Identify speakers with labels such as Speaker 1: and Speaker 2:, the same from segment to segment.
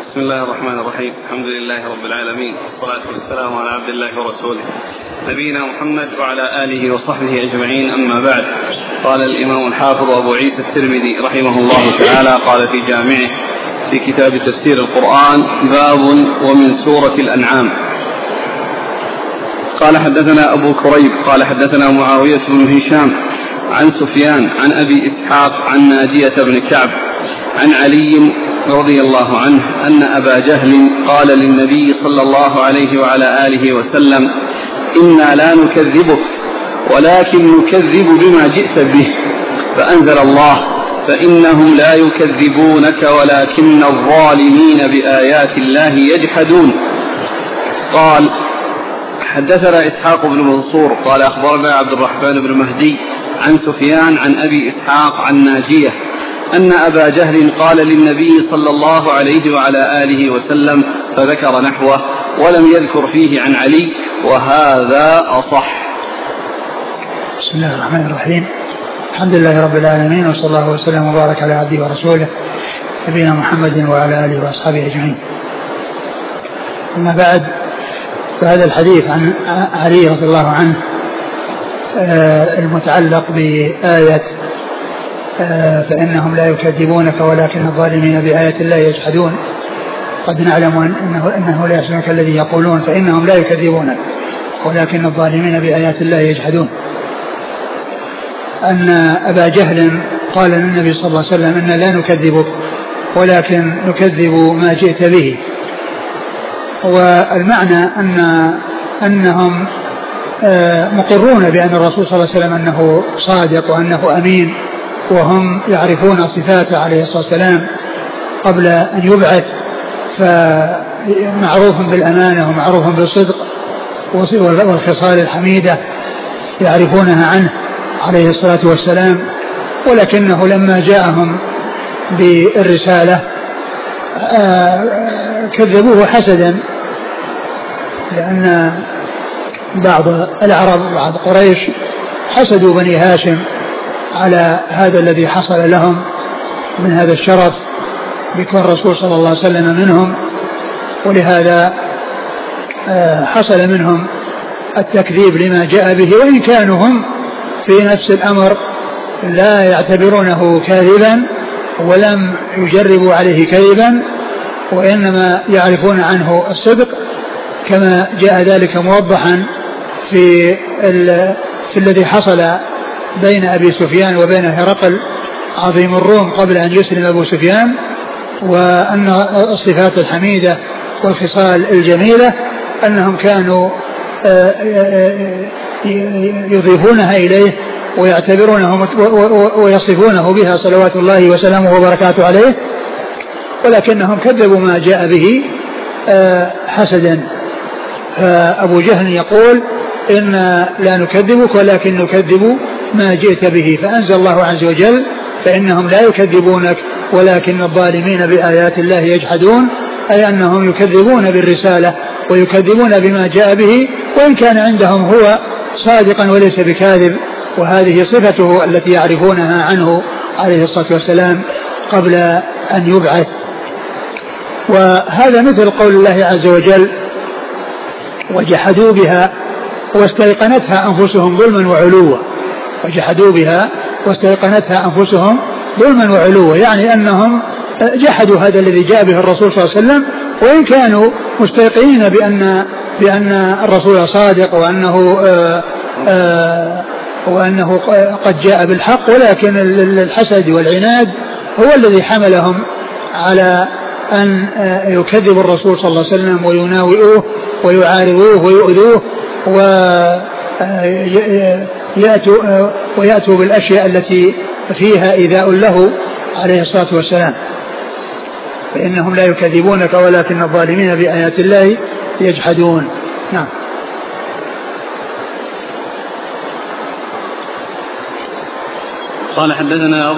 Speaker 1: بسم الله الرحمن الرحيم. الحمد لله رب العالمين، والصلاة والسلام على عبد الله ورسوله نبينا محمد وعلى آله وصحبه أجمعين، أما بعد. قال الإمام الحافظ أبو عيسى الترمذي رحمه الله تعالى قال في جامعه في كتاب تفسير القرآن: باب ومن سورة الأنعام. قال حدثنا أبو كريب قال حدثنا معاوية بن هشام عن سفيان عن أبي إسحاق عن ناجية بن كعب عن علي رضي الله عنه أن أبا جهل قال للنبي صلى الله عليه وعلى آله وسلم: إنا لا نكذبك ولكن نكذب بما جئت به، فأنزل الله: فإنهم لا يكذبونك ولكن الظالمين بآيات الله يجحدون. قال حدثنا إسحاق بن منصور قال أخبرنا عبد الرحمن بن مهدي عن سفيان عن أبي إسحاق عن ناجية أن أبا جهل قال للنبي صلى الله عليه وعلى آله وسلم، فذكر نحوه ولم يذكر فيه عن علي، وهذا أصح.
Speaker 2: بسم الله الرحمن الرحيم. الحمد لله رب العالمين، وصلى الله وسلم وبارك على عبده ورسوله نبينا محمد وعلى آله وأصحابه أجمعين. أما بعد، فهذا الحديث عن علي رضي الله عنه المتعلق بآية فإنهم لا يكذبونك ولكن الظالمين بآيات الله يجحدون. قد نعلم أنه لا يحزنك الذي يقولون فإنهم لا يكذبونك ولكن الظالمين بآيات الله يجحدون. أن أبا جهل قال للنبي صلى الله عليه وسلم: إنا لا نكذبك ولكن نكذب ما جئت به. والمعنى أنهم مقرون بأن الرسول صلى الله عليه وسلم أنه صادق وأنه أمين، وهم يعرفون صفاته عليه الصلاة والسلام قبل أن يبعث، فمعروف بالأمانة ومعروف بالصدق والخصال الحميدة يعرفونها عنه عليه الصلاة والسلام. ولكنه لما جاءهم بالرسالة كذبوه حسدا، لأن بعض العرب وبعض قريش حسدوا بني هاشم على هذا الذي حصل لهم من هذا الشرف بكون الرسول صلى الله عليه وسلم منهم، ولهذا حصل منهم التكذيب لما جاء به، وإن كانوا هم في نفس الأمر لا يعتبرونه كاذبا ولم يجربوا عليه كذبا، وإنما يعرفون عنه الصدق، كما جاء ذلك موضحا في الذي حصل بين أبي سفيان وبين هرقل عظيم الروم قبل أن يسلم أبو سفيان، وأن الصفات الحميدة والخصال الجميلة أنهم كانوا يضيفونها إليه ويعتبرونه ويصفونه بها صلوات الله وسلامه وبركاته عليه، ولكنهم كذبوا ما جاء به حسدا. فأبو جهل يقول: إنا لا نكذبك ولكن نكذب ما جئت به، فأنزل الله عز وجل: فإنهم لا يكذبونك ولكن الظالمين بآيات الله يجحدون، أي أنهم يكذبون بالرسالة ويكذبون بما جاء به، وإن كان عندهم هو صادقا وليس بكاذب، وهذه صفته التي يعرفونها عنه عليه الصلاة والسلام قبل أن يبعث. وهذا مثل قول الله عز وجل: وجحدوا بها واستيقنتها أنفسهم ظلما وعلوا. وجحدوا بها واستيقنتها أنفسهم ظلما وعلوا، يعني أنهم جحدوا هذا الذي جاء به الرسول صلى الله عليه وسلم، وإن كانوا مستيقنين بأن الرسول صادق وأنه قد جاء بالحق، ولكن الحسد والعناد هو الذي حملهم على أن يكذب الرسول صلى الله عليه وسلم ويناوئوه ويعارضوه ويؤذوه ويأتوا بالأشياء التي فيها إيذاء له عليه الصلاة والسلام. فإنهم لا يكذبونك ولكن الظالمين بآيات الله يجحدون. نعم.
Speaker 1: قال حدثنا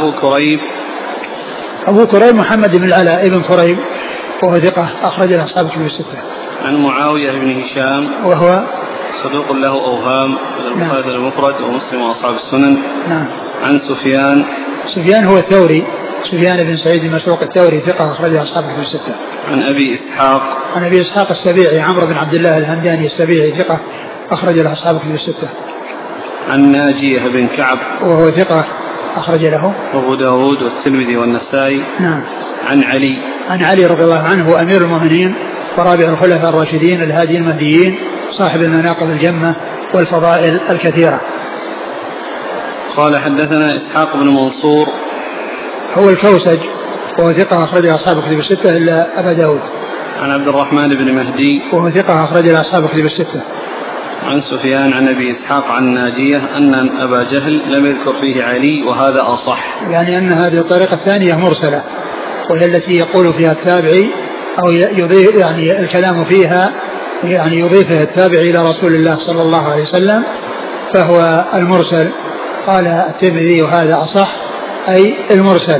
Speaker 2: أبو كريب محمد بن العلاء ابن كريب، وهو ثقة أخرج له أصحاب الكتب الستة.
Speaker 1: عن معاوية بن هشام
Speaker 2: وهو
Speaker 1: صدوق له أوهام، البخاري المفرد ومسلم وأصحاب السنن.
Speaker 2: نعم.
Speaker 1: عن سفيان
Speaker 2: هو الثوري سفيان بن سعيد بن مسروق الثوري ثقة أخرجه أصحاب الكتب الستة.
Speaker 1: عن أبي إسحاق السبيعي عمرو بن عبد الله الهمداني السبيعي ثقة أخرج له أصحاب الكتب الستة. عن ناجية بن كعب
Speaker 2: وهو ثقة أخرج له
Speaker 1: أبو داود والترمذي والنسائي.
Speaker 2: نعم.
Speaker 1: عن
Speaker 2: علي رضي الله عنه هو أمير المؤمنين ورابع الخلفاء الراشدين الهادي المهديين صاحب المناقب الجمة والفضائل الكثيرة.
Speaker 1: قال حدثنا إسحاق بن منصور
Speaker 2: هو الكوسج وهو ثقة أخرج أصحاب الكتب الستة إلا أبا داود.
Speaker 1: عن عبد الرحمن بن مهدي
Speaker 2: وهو ثقة أخرج أصحاب الكتب الستة.
Speaker 1: عن سفيان عن أبي إسحاق عن ناجية أن أبا جهل لم يذكر فيه علي وهذا أصح.
Speaker 2: يعني أن هذه الطريقة الثانية مرسلة وهي التي يقول فيها التابعي أو يضيف يعني الكلام فيها يعني يضيفه التابعي إلى رسول الله صلى الله عليه وسلم فهو المرسل. قال الترمذي وهذا أصح أي المرسل.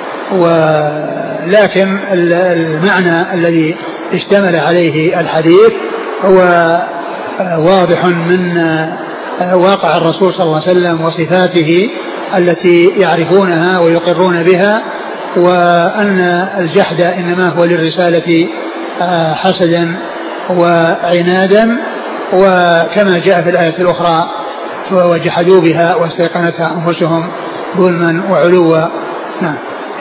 Speaker 2: ولكن المعنى الذي اشتمل عليه الحديث هو واضح من واقع الرسول صلى الله عليه وسلم وصفاته التي يعرفونها ويقرون بها وأن الجحد إنما هو للرسالة حسدا وعنادا وكما جاء في الآية الأخرى وجحدوا بها واستيقنتها أنفسهم ظلما وعلوا. نعم.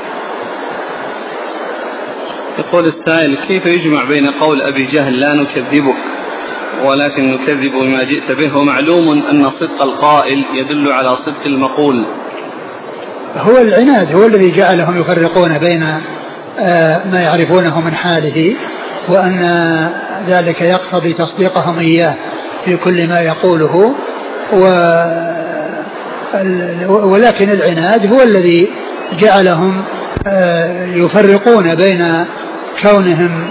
Speaker 1: يقول السائل كيف يجمع بين قول أبي جهل لا نكذبك ولكن نكذب بما جئت به ومعلوم أن صدق القائل يدل على صدق المقول.
Speaker 2: هو العناد هو الذي جعلهم يفرقون بين ما يعرفونه من حاله وأن ذلك يقتضي تصديقهم إياه في كل ما يقوله ولكن العناد هو الذي جعلهم يفرقون بين كونهم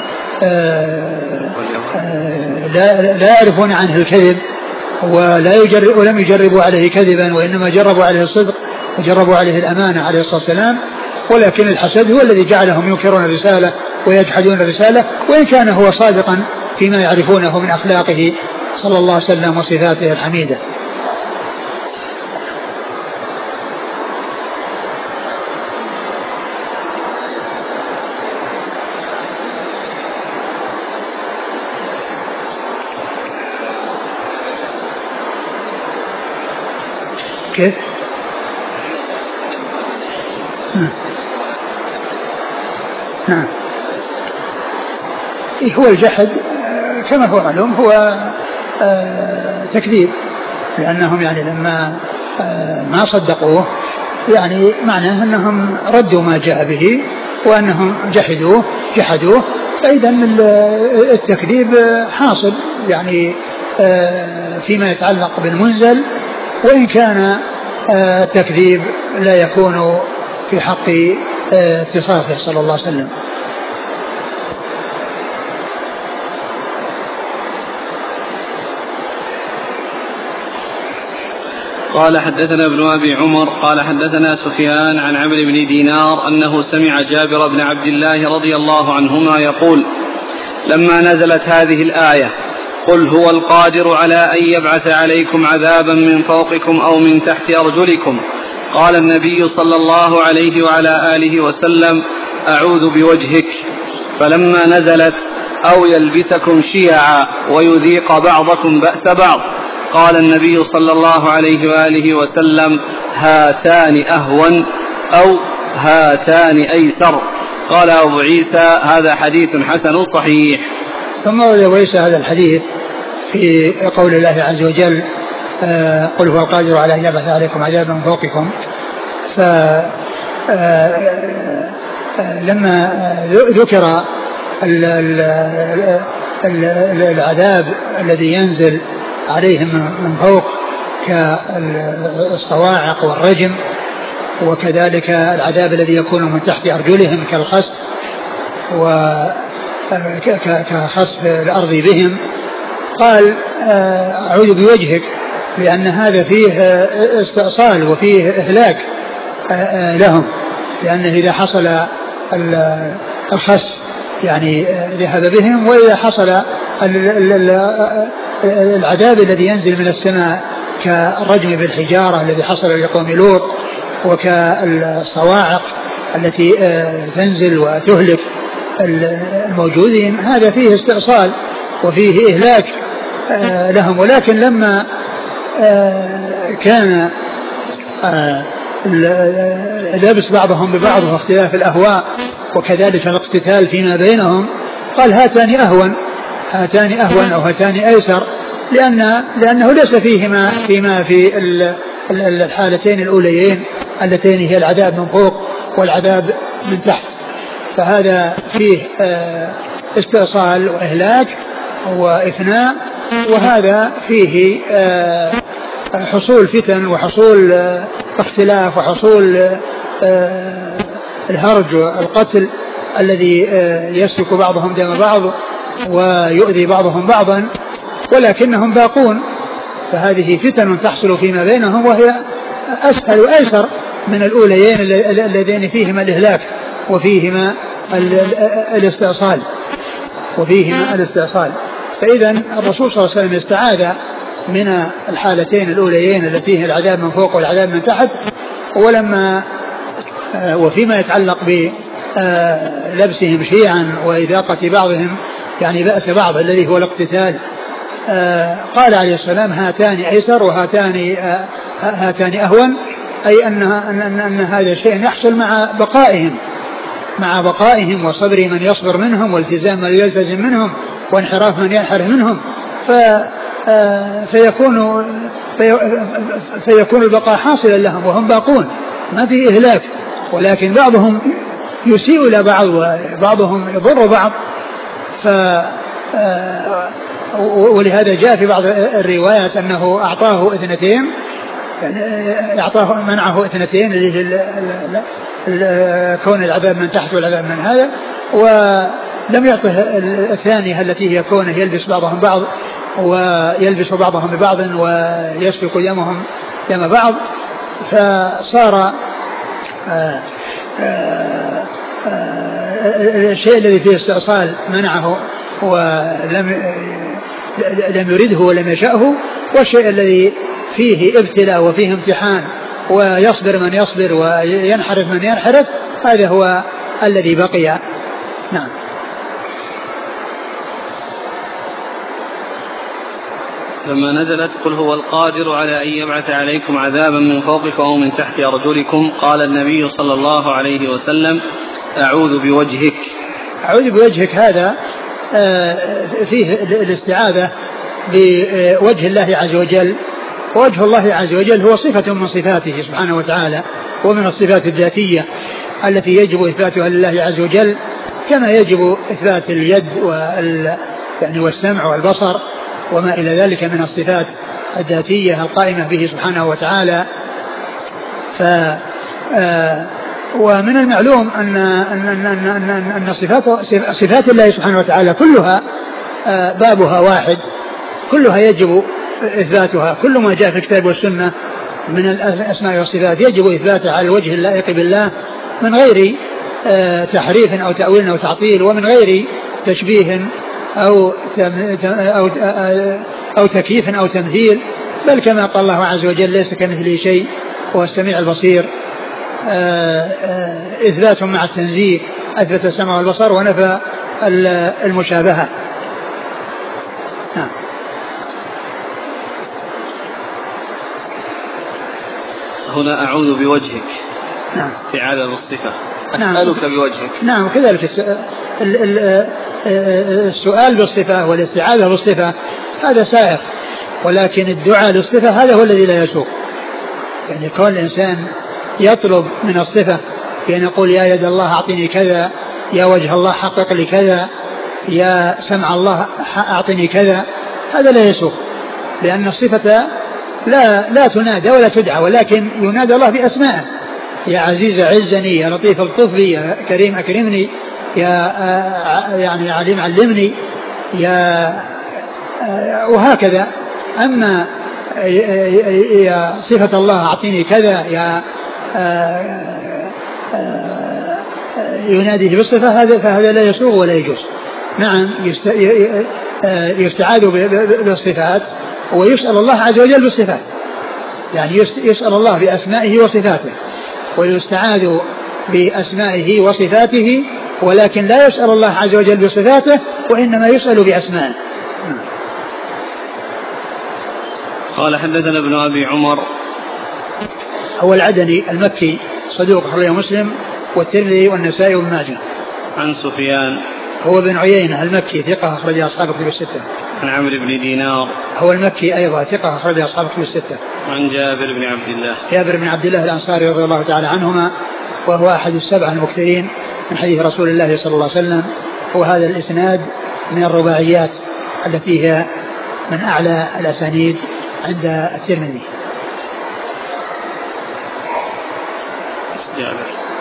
Speaker 2: لا يعرفون عنه الكذب ولم يجربوا عليه كذبا وإنما جربوا عليه الصدق وجربوا عليه الأمانة عليه الصلاة والسلام. ولكن الحسد هو الذي جعلهم ينكرون الرسالة ويجحدون الرسالة وإن كان هو صادقا فيما يعرفونه من أخلاقه صلى الله عليه وسلم وصفاته الحميدة. كيف؟ نعم. هو الجحد كما هو معلوم هو تكذيب لأنهم يعني لما ما صدقوه يعني معناه أنهم ردوا ما جاء به وأنهم جحدوه فإذا التكذيب حاصل يعني فيما يتعلق بالمنزل وإن كان التكذيب لا يكون في حق اتصافه صلى الله عليه وسلم.
Speaker 1: قال حدثنا ابن أبي عمر قال حدثنا سفيان عن عمرو بن دينار أنه سمع جابر بن عبد الله رضي الله عنهما يقول لما نزلت هذه الآية قل هو القادر على أن يبعث عليكم عذابا من فوقكم أو من تحت أرجلكم قال النبي صلى الله عليه وعلى آله وسلم أعوذ بوجهك فلما نزلت أو يلبسكم شيعا ويذيق بعضكم بأس بعض قال النبي صلى الله عليه وآله وسلم هاتان أهون أو هاتان أيسر. قال أبو عيسى هذا حديث حسن صحيح.
Speaker 2: ثم ورد أبو عيسى هذا الحديث في قول الله عز وجل قل هو القادر على أن يبعث عليكم عذابا من فوقكم. لما ذكر العذاب الذي ينزل عليهم من فوق كالصواعق والرجم وكذلك العذاب الذي يكون من تحت أرجلهم كالخسف كخسف الأرض بهم قال أعوذ بوجهك لأن هذا فيه استئصال وفيه إهلاك لهم لأنه إذا حصل الخسف يعني ذهب بهم وإذا حصل العذاب الذي ينزل من السماء كالرجم بالحجارة الذي حصل لقوم لوط وكالصواعق التي تنزل وتهلك الموجودين، هذا فيه استئصال وفيه إهلاك لهم. ولكن لما كان لبس بعضهم ببعض واختلاف الأهواء وكذلك الاقتتال فيما بينهم، قال هاتان أهون أو هاتان أيسر، لأنه ليس فيهما فيما في الحالتين الأوليين اللتين هي العذاب من فوق والعذاب من تحت. فهذا فيه استئصال وإهلاك وإفناء، وهذا فيه حصول فتن وحصول اختلاف وحصول الهرج والقتل الذي يسفك بعضهم دم بعض ويؤذي بعضهم بعضا، ولكنهم باقون. فهذه فتن تحصل فيما بينهم وهي أسهل وأيسر من الأوليين اللذين فيهما الإهلاك وفيهما الاستئصال. فإذا الرسول صلى الله عليه وسلم استعاذ من الحالتين الأوليين التي هي العذاب من فوق والعذاب من تحت. ولما وفيما يتعلق بلبسهم شيعا وإذاقة بعضهم يعني بأس بعض الذي هو الاقتتال، قال عليه السلام هاتان أيسر هاتان أهون، أي أن هذا الشيء يحصل مع بقائهم وصبر من يصبر منهم والتزام من يلتزم منهم وانحراف من ينحرف منهم، فيكون البقاء حاصلا لهم وهم باقون ما في إهلاك. ولكن بعضهم يسيء إلى بعض وبعضهم يضر بعض، ولهذا جاء في بعض الروايات أنه أعطاه اثنتين، منعه اثنتين كون العذاب من تحت والعذاب من هذا، ولم يعطه الثانية التي هي كونه يلبس بعضهم بعض ويلبس بعضهم ببعض ويسفك دمهم دم بعض. فصار الشيء الذي فيه استئصال منعه ولم يرده ولم يشأه، والشيء الذي فيه ابتلاء وفيه امتحان ويصبر من يصبر وينحرف من ينحرف، هذا هو الذي بقي. نعم.
Speaker 1: لما نزلت قل هو القادر على أن يبعث عليكم عذابا من فوقكم أو من تحت أرجلكم، قال النبي صلى الله عليه وسلم أعوذ بوجهك.
Speaker 2: أعوذ بوجهك هذا فيه الاستعاذة بوجه الله عز وجل. ووجه الله عز وجل هو صفة من صفاته سبحانه وتعالى، ومن الصفات الذاتية التي يجب إثباتها لله عز وجل، كما يجب إثبات اليد يعني والسمع والبصر وما إلى ذلك من الصفات الذاتية القائمة به سبحانه وتعالى. ومن المعلوم أن صفات الله سبحانه وتعالى كلها بابها واحد، كلها يجب إثباتها. كل ما جاء في الكتاب والسنة من الأسماء والصفات يجب إثباتها على الوجه اللائق بالله من غير تحريف أو تأويل أو تعطيل، ومن غير تشبيه أو تكييف أو تمثيل، بل كما قال الله عز وجل ليس كمثله شيء هو السميع البصير. إثبات مع التنزيه، أثبت السمع والبصر ونفى المشابهة. نعم.
Speaker 1: هنا أعوذ بوجهك.
Speaker 2: نعم.
Speaker 1: استعاذة بالصفة. أسألك بوجهك.
Speaker 2: نعم. كذلك السؤال بالصفة والاستعاذة بالصفة هذا سائغ، ولكن الدعاء للصفة هذا هو الذي لا يسوق. يعني كون الإنسان يطلب من الصفة بأن يقول يا يد الله أعطني كذا، يا وجه الله حقق لي كذا، يا سمع الله أعطني كذا، هذا لا يسوق، لأن الصفة لا تنادى ولا تدعى، ولكن ينادى الله بأسمائه: يا عزيز عزني، يا لطيف الطف لي، يا كريم أكرمني، يا يعني عليم علمني، يا وهكذا. أما يا صفة الله أعطيني كذا، يا يناديه بالصفة، فهذا لا يسوغ ولا يجوز. نعم، يستعاذ بالصفات ويسأل الله عز وجل بالصفات، يعني يسأل الله بأسمائه وصفاته، ويستعاذ بأسمائه وصفاته، ولكن لا يسأل الله عز وجل بصفاته، وإنما يسأل بأسمائه.
Speaker 1: قال حدثنا ابن أبي عمر
Speaker 2: هو العدني المكي صدوق أخرجه مسلم والترمذي والنسائي وابن ماجه.
Speaker 1: عن سفيان
Speaker 2: هو بن عيينة المكي ثقة أخرج أصحاب كتب الستة.
Speaker 1: عن عمرو بن دينار
Speaker 2: هو المكي أيضا ثقة أخرج أصحاب كتب الستة.
Speaker 1: عن جابر بن عبد الله
Speaker 2: الأنصاري رضي الله تعالى عنهما، وهو أحد السبعة المكثرين من حديث رسول الله صلى الله عليه وسلم. وهذا الإسناد من الرباعيات التي هي من أعلى الأسانيد عند الترمذي.
Speaker 1: جابر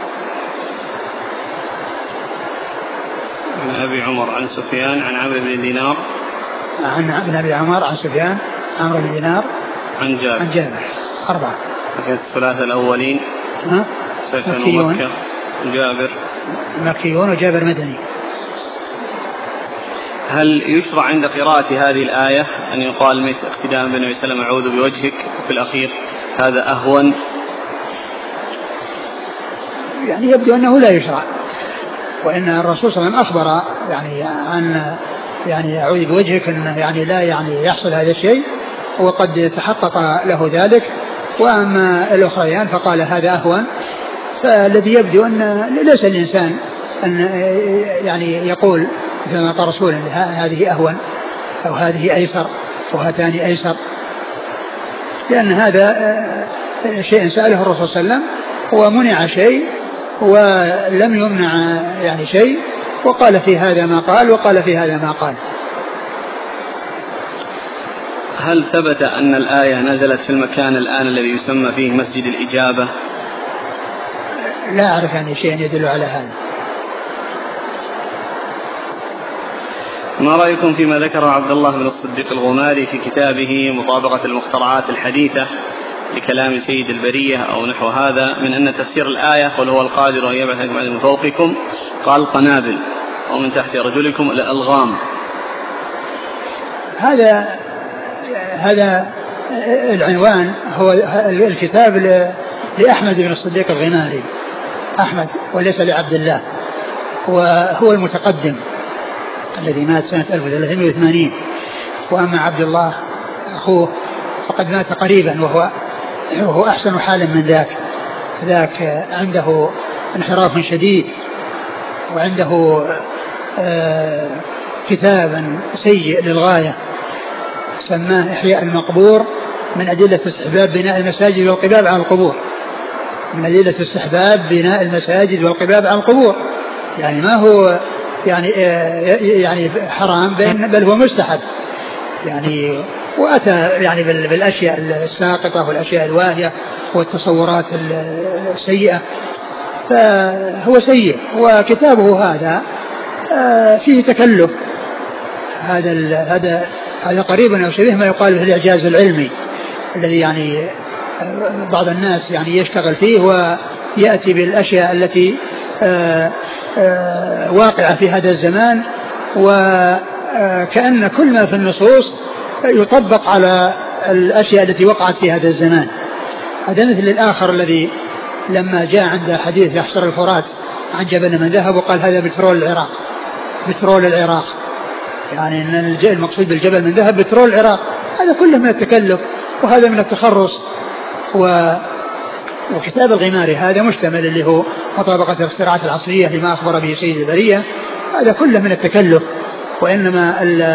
Speaker 1: عن أبي عمر عن سفيان عن عمرو بن دينار
Speaker 2: عن ابن أبي عمر عن سفيان عمرو بن دينار
Speaker 1: عن جابر
Speaker 2: 4.
Speaker 1: لكن الثلاثة الأولين
Speaker 2: مكيون،
Speaker 1: جابر
Speaker 2: مكيون وجابر مدني.
Speaker 1: هل يشرع عند قراءة هذه الآية أن يقال مثل اقتداء بالنبي صلى الله عليه وسلم أعوذ بوجهك في الأخير هذا أهون؟
Speaker 2: يعني يبدو أنه لا يشرع، وإن الرسول صلى الله عليه وسلم أخبر يعني عن يعني أعوذ بوجهك أنه يعني لا يعني يحصل هذا الشيء، وقد تحقق له ذلك. وأما الأخريان فقال هذا أهون. فالذي يبدو أن ليس الإنسان أن يعني يقول مثل ما قال رسول هذه أهون أو هذه أيسر أو هاتان أيسر، لأن هذا شيء سأله الرسول صلى الله عليه وسلم ومنع شيء ولم يمنع يعني شيء، وقال في هذا ما قال وقال في هذا ما قال.
Speaker 1: هل ثبت أن الآية نزلت في المكان الآن الذي يسمى فيه مسجد الإجابة؟
Speaker 2: لا أعرف يعني شيء يدل على هذا.
Speaker 1: ما رأيكم فيما ذكره عبد الله بن الصديق الغماري في كتابه مطابقة المخترعات الحديثة لكلام سيد البرية أو نحو هذا، من أن تفسير الآية قل هو القادر أن يبعث من فوقكم قال قنابل ومن تحت رجلكم الألغام؟
Speaker 2: هذا العنوان هو الكتاب لأحمد بن الصديق الغماري، أحمد وليس لعبد الله، وهو المتقدم الذي مات سنة 1380. وأما عبد الله أخوه فقد مات قريبا وهو أحسن حالا من ذاك عنده انحراف شديد، وعنده كتابا سيء للغاية سماه إحياء المقبور من أدلة استحباب بناء المساجد والقباب على القبور. من أدلة استحباب بناء المساجد والقباب على القبور، يعني ما هو يعني حرام بل هو مستحب يعني. وأتى يعني بالأشياء الساقطة والأشياء الواهية والتصورات السيئة، فهو سيء. وكتابه هذا فيه تكلف. هذا قريبا أو شبيه ما يقال في الإعجاز العلمي الذي يعني بعض الناس يعني يشتغل فيه ويأتي بالأشياء التي واقعة في هذا الزمان، وكأن كل ما في النصوص يطبق على الأشياء التي وقعت في هذا الزمان. هذا مثل الآخر الذي لما جاء عند حديث يحشر الفرات عن جبل من ذهب وقال هذا بترول العراق، يعني أن المقصود بالجبل من ذهب بترول العراق. هذا كله من التكلف وهذا من التخرص. وكتاب الغماري هذا مشتمل اللي هو مطابقة الاختراعات العصرية لما أخبر به سيد البرية، هذا كله من التكلف. وإنما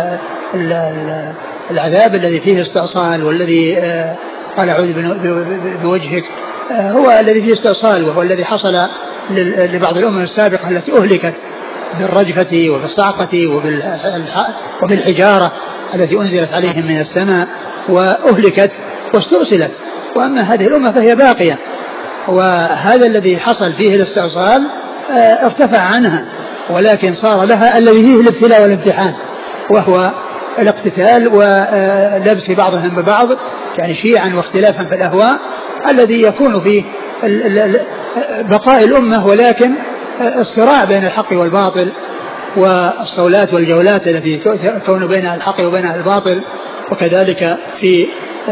Speaker 2: العذاب الذي فيه استئصال والذي قال أعوذ بوجهك هو الذي فيه استئصال، وهو الذي حصل لبعض الأمم السابقة التي أهلكت بالرجفة وبالصعقة وبالحجارة التي أنزلت عليهم من السماء وأهلكت واستؤصلت. وأما هذه الأمة فهي باقية، وهذا الذي حصل فيه الاستئصال ارتفع عنها، ولكن صار لها الذي فيه الابتلاء والامتحان، وهو الاقتتال ولبس بعضهم ببعض يعني شيعا واختلافا في الأهواء الذي يكون فيه بقاء الأمة، ولكن الصراع بين الحق والباطل والصولات والجولات التي تكون بين الحق وبين الباطل، وكذلك في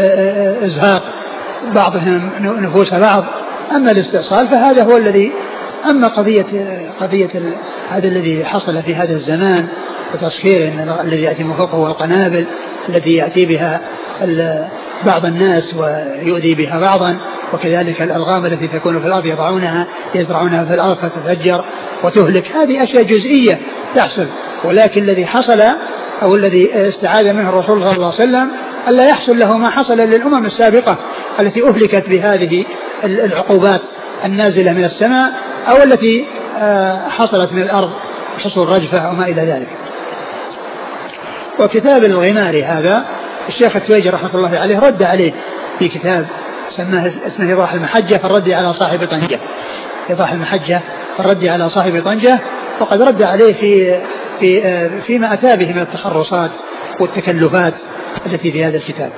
Speaker 2: إزهاق بعضهم نفوس بعض. أما الاستئصال فهذا هو الذي أما قضية هذا الذي حصل في هذا الزمان وتسخير الذي يأتي من فوقه والقنابل التي يأتي بها بعض الناس ويؤذي بها بعضا، وكذلك الألغام التي تكون في الأرض يزرعونها في الأرض فتفجر وتهلك، هذه أشياء جزئية تحصل. ولكن الذي حصل أو الذي استعاذ منه الرسول صلى الله عليه وسلم ألا يحصل له ما حصل للأمم السابقة التي أهلكت بهذه العقوبات النازلة من السماء أو التي حصلت من الأرض حصول رجفة وما إلى ذلك. وكتاب الغماري هذا الشيخ التويجري رحمة الله عليه رد عليه في كتاب اسمه إيضاح المحجة في الرد على صاحب طنجة، إيضاح المحجة في الرد على صاحب طنجة، وقد رد عليه فيما أتى به من التخرصات والتكلفات التي في هذا الكتاب.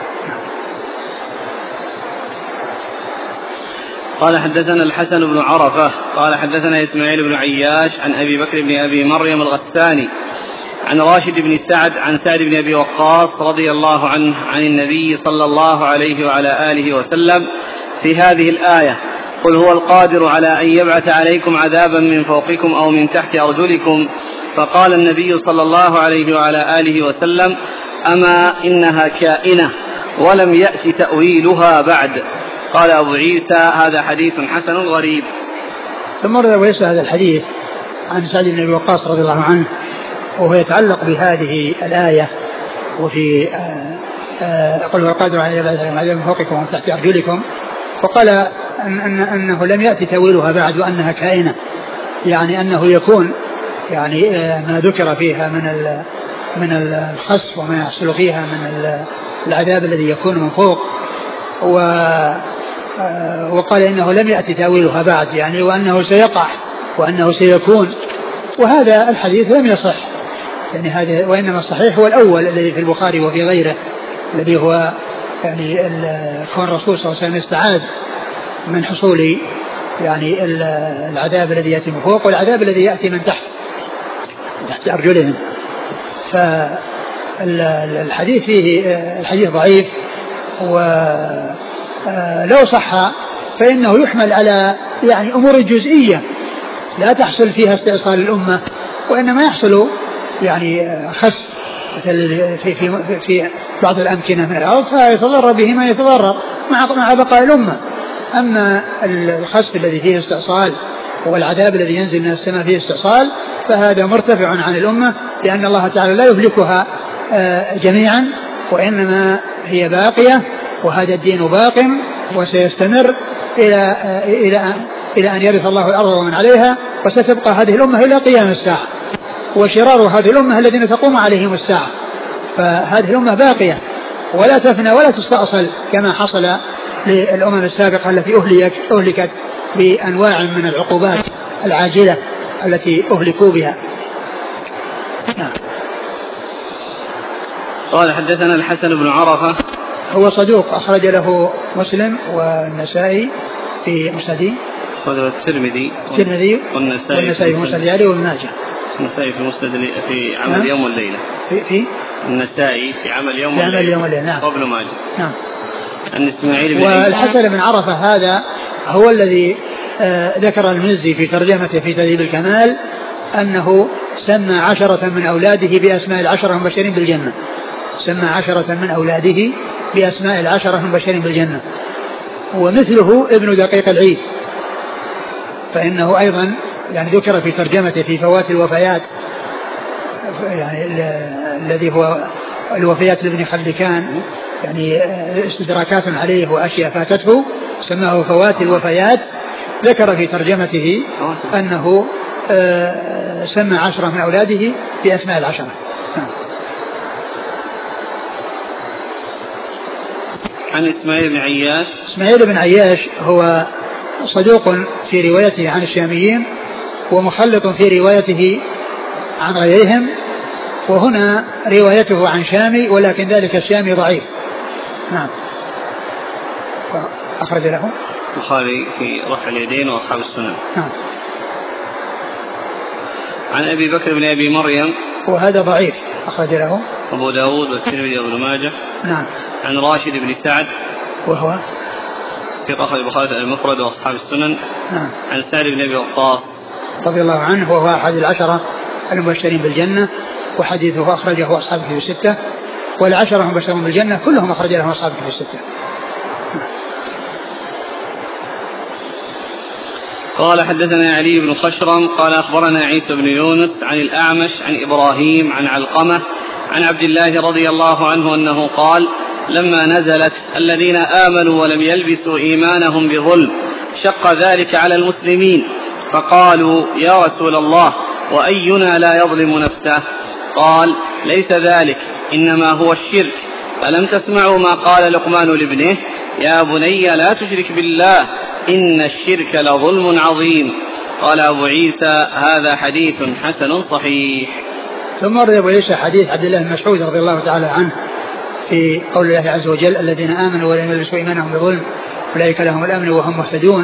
Speaker 1: قال حدثنا الحسن بن عرفة قال حدثنا إسماعيل بن عياش عن أبي بكر بن أبي مريم الغساني عن راشد بن سعد عن سعد بن أبي وقاص رضي الله عنه عن النبي صلى الله عليه وعلى آله وسلم في هذه الآية: قل هو القادر على أن يبعث عليكم عذابا من فوقكم أو من تحت أرجلكم. فقال النبي صلى الله عليه وعلى آله وسلم: أما إنها كائنة ولم يأت تأويلها بعد. قال أبو عيسى: هذا حديث حسن غريب.
Speaker 2: ثم روى هذا الحديث عن سعد بن أبي وقاص رضي الله عنه وهو يتعلق بهذه الآية، وفي قل هو القادر على أن يبعث عليكم عذابا من فوقكم ومن تحت أرجلكم، وقال أنه لم يأتي تأويلها بعد وأنها كائنة، يعني أنه يكون يعني ما ذكر فيها من الخسف وما يحصل فيها من العذاب الذي يكون من فوق، وقال إنه لم يأتي تأويلها بعد، يعني وأنه سيقع وأنه سيكون. وهذا الحديث لم يصح، يعني هذا وإنما الصحيح هو الأول الذي في البخاري وفي غيره، الذي هو يعني كون الرسول صلى الله عليه وسلم استعاذ من حصول يعني العذاب الذي يأتي من فوق والعذاب الذي يأتي من تحت أرجلهم. فالحديث فيه الحديث ضعيف، ولو صح فإنه يحمل على يعني أمور جزئية لا تحصل فيها استئصال الأمة، وإنما يحصل يعني خسف في بعض الأمكنة من الأرض فيتضرر به ما يتضرر مع بقاء الأمة. أما الخسف الذي فيه استئصال والعذاب الذي ينزل من السماء فيه استئصال فهذا مرتفع عن الأمة، لأن الله تعالى لا يهلكها جميعا، وإنما هي باقية، وهذا الدين باق وسيستمر إلى أن يرث الله الأرض ومن عليها، وستبقى هذه الأمة إلى قيام الساعة، وشرار هذه الأمة الذين تقوم عليهم الساعة. فهذه الأمة باقية ولا تفنى ولا تستأصل كما حصل للأمم السابقة التي أهلكت بأنواع من العقوبات العاجلة التي أهلكوا بها.
Speaker 1: قال حدثنا الحسن بن عرفة
Speaker 2: هو صدوق أخرج له مسلم والنسائي في مسنده،
Speaker 1: والترمذي
Speaker 2: والنسائي في مسند علي وابن ماجه.
Speaker 1: النسائي في مسند في عمل يوم والليلة
Speaker 2: في
Speaker 1: النسائي في عمل يوم
Speaker 2: والليلة
Speaker 1: نعم. وابن ماجه
Speaker 2: نعم.
Speaker 1: عن إسماعيل بن
Speaker 2: والحسن بن عرفة هذا هو الذي ذكر المزي في ترجمته في تهذيب الكمال أنه سمى 10 من أولاده بأسماء 10 المبشرين بالجنة، سمى 10 من أولاده بأسماء 10 المبشرين بالجنة. ومثله ابن دقيق العيد، فإنه أيضا يعني ذكر في ترجمته في فوات الوفيات، يعني الذي هو الوفيات لابن خلكان، يعني استدراكات عليه وأشياء فاتته سماه فوات الوفيات. ذكر في ترجمته أنه سمى 10 من أولاده بأسماء 10.
Speaker 1: عن إسماعيل بن عياش.
Speaker 2: إسماعيل بن عياش هو صدوق في روايته عن الشاميين ومخلط في روايته عن غيرهم، وهنا روايته عن شامي ولكن ذلك الشامي ضعيف. نعم. أخرج له
Speaker 1: البخاري في رفع اليدين وأصحاب السنن.
Speaker 2: نعم.
Speaker 1: عن أبي بكر بن أبي مريم
Speaker 2: وهذا ضعيف، أخرج له
Speaker 1: أبو داود والترمذي وابن ماجه.
Speaker 2: نعم.
Speaker 1: عن راشد بن سعد
Speaker 2: وهو
Speaker 1: ثقة أخرج البخاري المفرد وأصحاب السنن.
Speaker 2: نعم.
Speaker 1: عن سعد بن أبي وقاص
Speaker 2: رضي الله عنه وهو أحد العشرة المبشرين بالجنة وحديثه أخرجه أصحاب الكتب الستة، والعشرة المبشرون بالجنة كلهم أخرج لهم أصحاب الكتب الستة.
Speaker 1: قال حدثنا علي بن خشرم قال أخبرنا عيسى بن يونس عن الأعمش عن إبراهيم عن علقمة عن عبد الله رضي الله عنه أنه قال لما نزلت الذين آمنوا ولم يلبسوا إيمانهم بظلم شق ذلك على المسلمين فقالوا يا رسول الله وأينا لا يظلم نفسه؟ قال ليس ذلك إنما هو الشرك. ألم تسمعوا ما قال لقمان لابنه يا بني لا تشرك بالله إن الشرك لظلم عظيم. قال أبو عيسى هذا حديث حسن صحيح.
Speaker 2: ثم ورد أبو عيسى حديث عبد الله بن مسعود رضي الله تعالى عنه في قول الله عز وجل الذين آمنوا ولم يلبسوا إيمانهم بظلم أولئك لهم الأمن وهم مهتدون،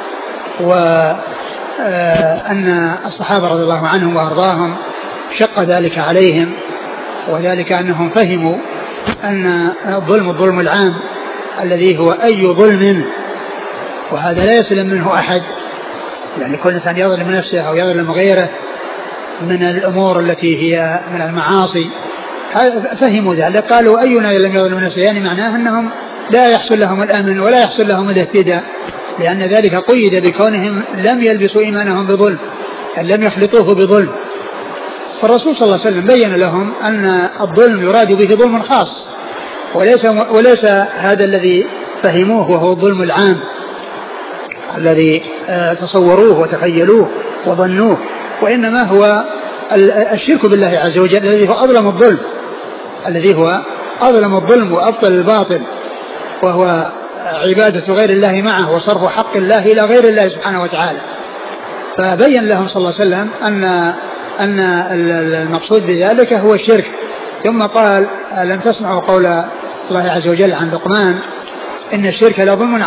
Speaker 2: وأن الصحابة رضي الله عنهم وأرضاهم شق ذلك عليهم، وذلك أنهم فهموا أن الظلم العام الذي هو أي ظلم، وهذا لا يسلم منه أحد، يعني كل إنسان يظلم نفسه أو يظلم غيره من الأمور التي هي من المعاصي. فهموا ذلك قالوا أينا لم يظلم نفسه، يعني معناه أنهم لا يحصل لهم الأمن ولا يحصل لهم الاهتداء، لأن ذلك قيد بكونهم لم يلبسوا إيمانهم بظلم، يعني لم يخلطوه بظلم. فالرسول صلى الله عليه وسلم بين لهم أن الظلم يراد به ظلم خاص، وليس هذا الذي فهموه وهو الظلم العام الذي تصوروه وتخيلوه وظنوه، وإنما هو الشرك بالله عز وجل الذي هو أظلم الظلم وأبطل الباطل، وهو عبادة غير الله معه وصرف حق الله إلى غير الله سبحانه وتعالى. فبين لهم صلى الله عليه وسلم أن المقصود بذلك هو الشرك. ثم قال ألم تسمعوا قول الله عز وجل عن لقمان إن الشرك لظلم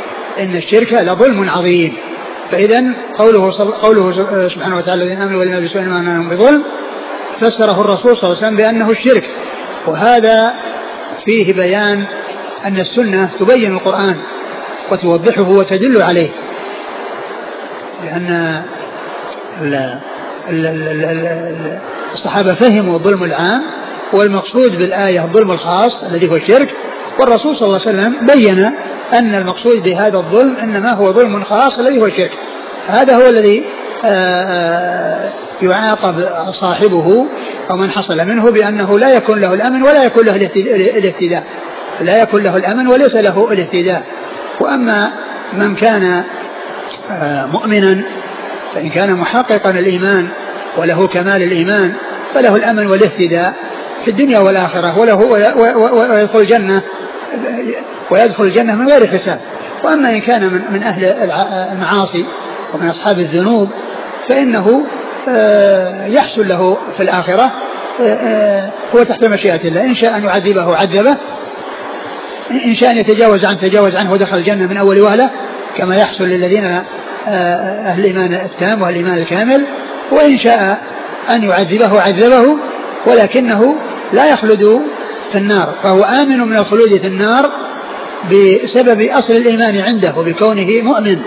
Speaker 2: عظيم. فإذا قوله سبحانه وتعالى الذين آمنوا ولم يلبسوا إيمانهم بظلم فسره الرسول صلى الله عليه وسلم بأنه الشرك، وهذا فيه بيان أن السنة تبين القرآن وتوضحه وتدل عليه، لأن الصحابة فهموا الظلم العام، والمقصود بالآية الظلم الخاص الذي هو الشرك، والرسول صلى الله عليه وسلم بين أن المقصود بهذا الظلم إنما هو ظلم خاص الذي هو الشرك. هذا هو الذي يعاقب صاحبه أو من حصل منه بأنه لا يكون له الأمن ولا يكون له الاهتداء، لا يكون له الأمن وليس له الاهتداء. وأما من كان مؤمنا فإن كان محققا الإيمان وله كمال الإيمان فله الأمن والاهتداء في الدنيا والآخرة، ويدخل الجنة من غير حساب. وأما إن كان من أهل المعاصي ومن أصحاب الذنوب فإنه يحصل له في الآخرة هو تحت مشيئة الله، إن شاء أن يعذبه عذبه، إن شاء أن يتجاوز عنه تجاوز عنه ودخل الجنة من أول وهلة كما يحصل للذين أهل الإيمان التام وأهل الإيمان الكامل، وإن شاء أن يعذبه عذبه ولكنه لا يخلد في النار، فهو آمن من الخلود في النار بسبب أصل الإيمان عنده وبكونه مؤمن،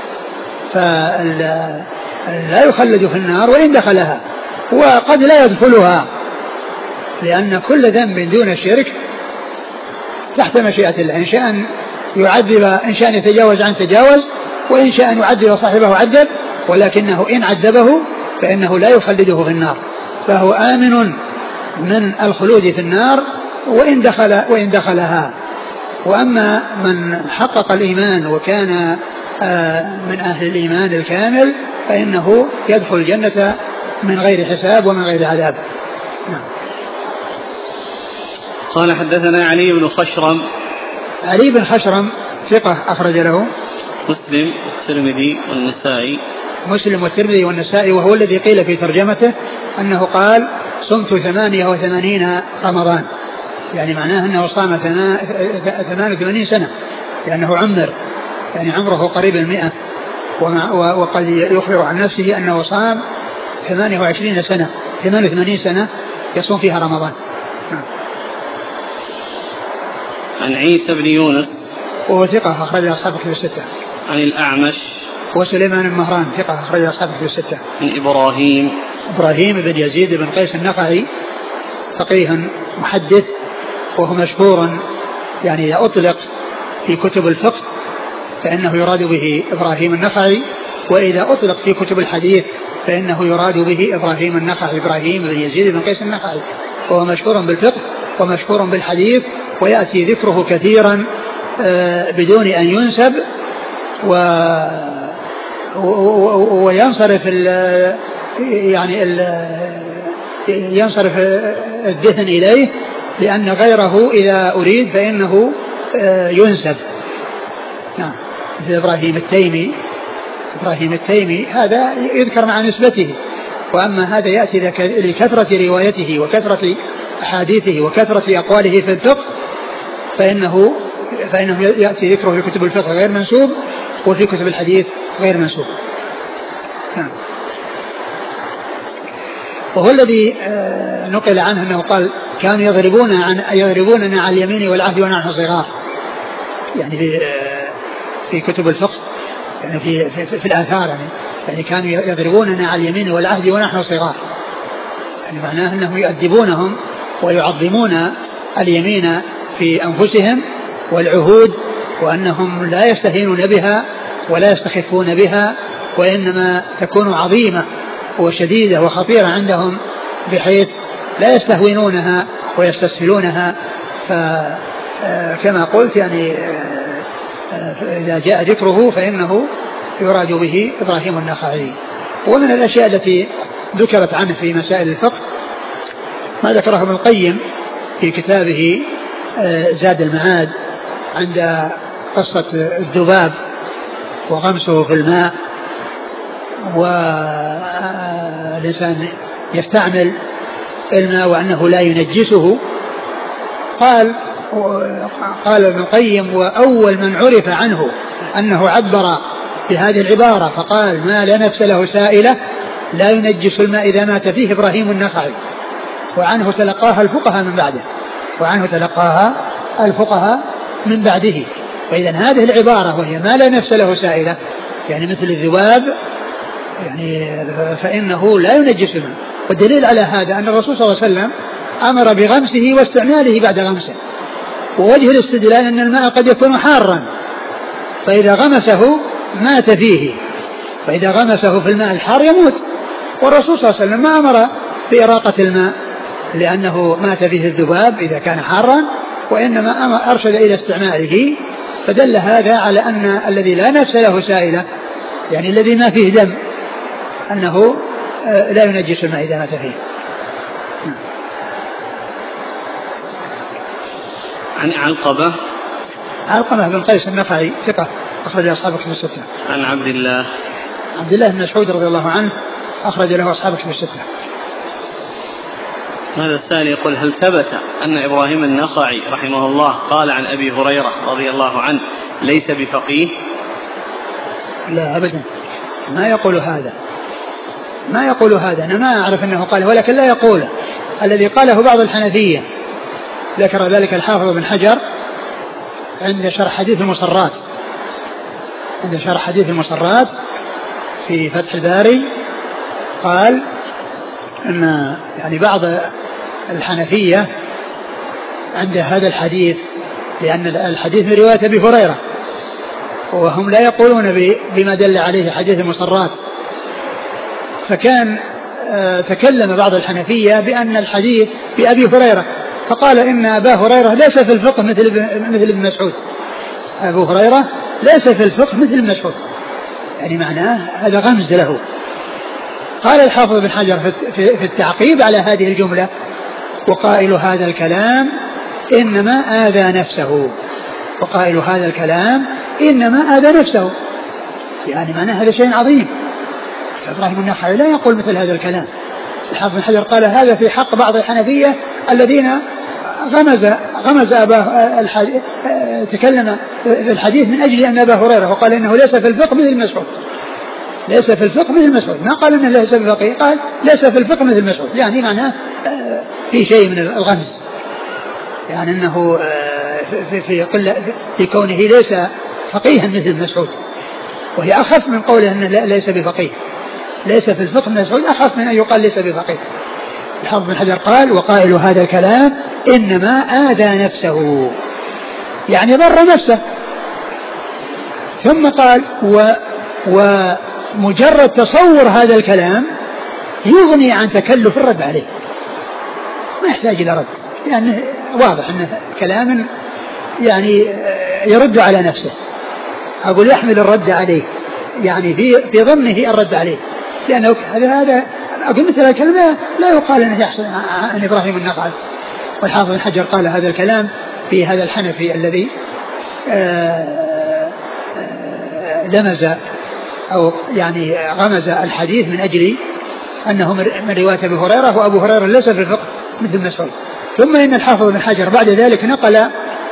Speaker 2: فلا يخلد في النار وإن دخلها، وقد لا يدخلها، لأن كل ذنب دون الشرك تحت مشيئة الله، إن شاء أن يعذب، إن شاء أن يتجاوز عنه تجاوز، وإن شاء أن يعذب صاحبه عذب، ولكنه إن عذبه فإنه لا يخلده في النار، فهو آمن من الخلود في النار وإن دخلها. وأما من حقق الإيمان وكان من أهل الإيمان الكامل فإنه يدخل الجنة من غير حساب ومن غير عذاب.
Speaker 1: قال حدثنا علي بن خشرم.
Speaker 2: علي بن خشرم ثقة أخرج له
Speaker 1: مسلم والترمذي والنسائي، وهو الذي قيل في ترجمته أنه قال صمت 88 رمضان، يعني معناه أنه صام 88 سنة، لأنه عمر، يعني عمره قريب 100، وقد يخبر عن نفسه أنه صام 88 سنة يصوم فيها رمضان. عن عيسى بن يونس.
Speaker 2: وهو ثقة أخرج أصحاب الكتب الستة.
Speaker 1: عن الأعمش
Speaker 2: وسليمان بن مهران ثقة أخرج أصحاب الكتب الستة.
Speaker 1: عن إبراهيم
Speaker 2: بن يزيد بن قيس النخعي فقيه محدث وهو مشهور يعني إذا أطلق في كتب الفقه فإنه يراد به إبراهيم النخعي، وإذا أطلق في كتب الحديث فإنه يراد به إبراهيم النخعي إبراهيم بن يزيد بن قيس النخعي، وهو مشهور بالفقه ومشهور بالحديث، ويأتي ذكره كثيرا بدون أن ينسب وينصرف ينصرف الذهن إليه، لأن غيره إذا أريد فإنه ينسب. نعم، مثل إبراهيم التيمي هذا يذكر مع نسبته، وأما هذا يأتي لكثرة روايته وكثرة أحاديثه وكثرة أقواله في الفقه فإنه يأتي ذكره في كتب الفقه غير منسوب، وفي كتب الحديث غير منسوب. نعم. وهو الذي نقل عنه أنه قال كانوا يضربوننا على اليمين والعهد ونحن صغار، يعني في كتب الفقه، يعني في الآثار، يعني كانوا يضربوننا على اليمين والعهد ونحن صغار، يعني معناه أنهم يؤدبونهم ويعظمون اليمين في أنفسهم والعهود، وأنهم لا يستهينون بها ولا يستخفون بها، وإنما تكون عظيمة وشديدة وخطيرة عندهم بحيث لا يستهونونها ويستسهلونها. فكما قلت يعني إذا جاء ذكره فإنه يراد به إبراهيم النخعي. ومن الأشياء التي ذكرت عنه في مسائل الفقه ما ذكره ابن القيم في كتابه زاد المعاد عند قصة الذباب وغمسه في الماء، والإنسان يستعمل الماء وأنه لا ينجسه. قال ابن القيم وأول من عرف عنه أنه عبر بهذه العبارة فقال ما لا نفس له سائلة لا ينجس الماء إذا مات فيه إبراهيم النخعي، وعنه تلقاها الفقهاء من بعده. فإذا هذه العبارة وهي ما لا نفس له سائلة يعني مثل الذباب يعني فإنه لا ينجس الماء. والدليل على هذا أن الرسول صلى الله عليه وسلم أمر بغمسه واستعماله بعد غمسه، ووجه الاستدلال أن الماء قد يكون حارا فإذا غمسه مات فيه، فإذا غمسه في الماء الحار يموت. والرسول صلى الله عليه وسلم ما أمر بإراقة الماء لأنه مات فيه الذباب إذا كان حارا، وإنما أرشد إلى استعماله. فدل هذا على أن الذي لا نفس له سائلة يعني الذي ما فيه دم أنه لا ينجس الماء إذا مات فيه.
Speaker 1: عن علقمة
Speaker 2: بن قيس النخعي ثقة أخرج أصحاب الكتب الستة.
Speaker 1: عن عبد
Speaker 2: الله بن مسعود رضي الله عنه أخرج له أصحاب الكتب الستة.
Speaker 1: هذا الثاني يقول هل ثبت أن إبراهيم النخعي رحمه الله قال عن أبي هريرة رضي الله عنه ليس بفقيه؟
Speaker 2: لا أبدا، ما يقول هذا، أنا ما أعرف أنه قال، ولكن لا يقوله. الذي قاله بعض الحنفية ذكر ذلك الحافظ بن حجر عند شرح حديث المصرات في فتح الباري، قال أن يعني بعض الحنفية عند هذا الحديث لأن الحديث من رواية أبي هريرة، وهم لا يقولون بما دل عليه حديث المصرات، فكان تكلم بعض الحنفية بأن الحديث بأبي هريرة، فقال إن أبا هريرة ليس في الفقه مثل ابن مسعود، أبو هريرة ليس في الفقه مثل ابن مسعود، يعني معناه هذا غمز له. قال الحافظ بن حجر في التعقيب على هذه الجملة وقائل هذا الكلام إنما آذى نفسه، يعني معناه هذا شيء عظيم. إبراهيم النخعي لا يقول مثل هذا الكلام. الحافظ بن حجر قال هذا في حق بعض الحنفية الذين غمز أباه تكلم في الحديث من أجل أن أبا هريرة، وقال إنه ليس في الفقه مثل مسعود، ما قال إنه ليس بفقيه، قال ليس في الفقه مثل مسعود، يعني معناه في شيء من الغمز، يعني أنه في كونه ليس فقيها مثل ابن مسعود، وهي أخف من قوله أنه ليس بفقيه، ليس في الفقه ابن مسعود أخف من أن يقال ليس بفقيه. الحافظ بن حجر قال وقائل هذا الكلام إنما آذى نفسه، يعني ضر نفسه. ثم قال ومجرد تصور هذا الكلام يغني عن تكلف الرد عليه، ما يحتاج إلى رد، يعني واضح أنه كلام يعني يرد على نفسه، أقول يحمل الرد عليه، يعني في ضمنه الرد عليه، لأنه هذا أقول مثل الكلمة لا يقال أنه يحصل عن إبراهيم النخعي. والحافظ بن حجر قال هذا الكلام في هذا الحنفي الذي لمز أو يعني غمز الحديث من أجل أنه من رواية أبي هريرة، وأبو هريرة ليس في الفقه مثل مسعود. ثم إن الحافظ بن حجر بعد ذلك نقل،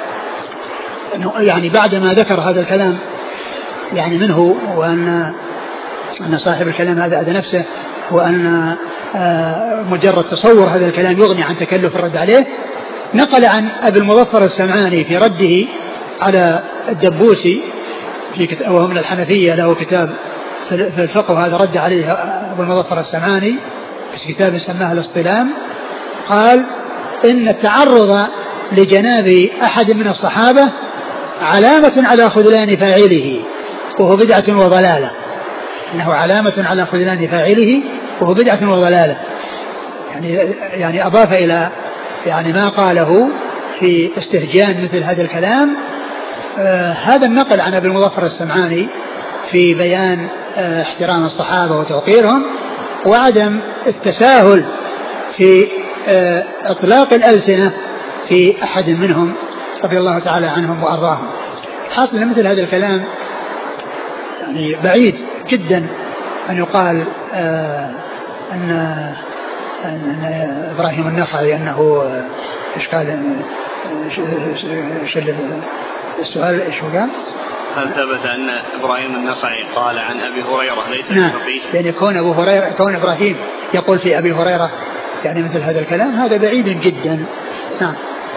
Speaker 2: يعني بعدما ذكر هذا الكلام يعني منه، وأن صاحب الكلام هذا أذى نفسه، وأن مجرد تصور هذا الكلام يغني عن تكلف الرد عليه، نقل عن أبي المظفر السمعاني في رده على الدبوسي وهو من الحنفية، له كتاب في الفقه وهذا رد عليه أبو المظفر السمعاني في كتاب سماه الاصطلام، قال إن التعرض لجناب أحد من الصحابة علامة على خذلان فاعله وهو بدعة وضلالة، إنه علامة على خذلان فاعله وهو بدعة وضلالة، يعني أضاف إلى يعني ما قاله في استهجان مثل هذا الكلام هذا النقل عن أبي المظفر السمعاني في بيان احترام الصحابة وتوقيرهم وعدم التساهل في إطلاق الألسنة في أحد منهم رضي الله تعالى عنهم وأرضاهم. حاصل مثل هذا الكلام يعني بعيد جدا أن يقال أن إبراهيم النخعي أنه إشكال السؤال إيش هو قال؟
Speaker 1: هل ثبت أن إبراهيم النخعي قال عن أبي هريرة ليس بفقيه؟
Speaker 2: يعني كون إبراهيم يقول في أبي هريرة يعني مثل هذا الكلام هذا بعيد جدا. نعم.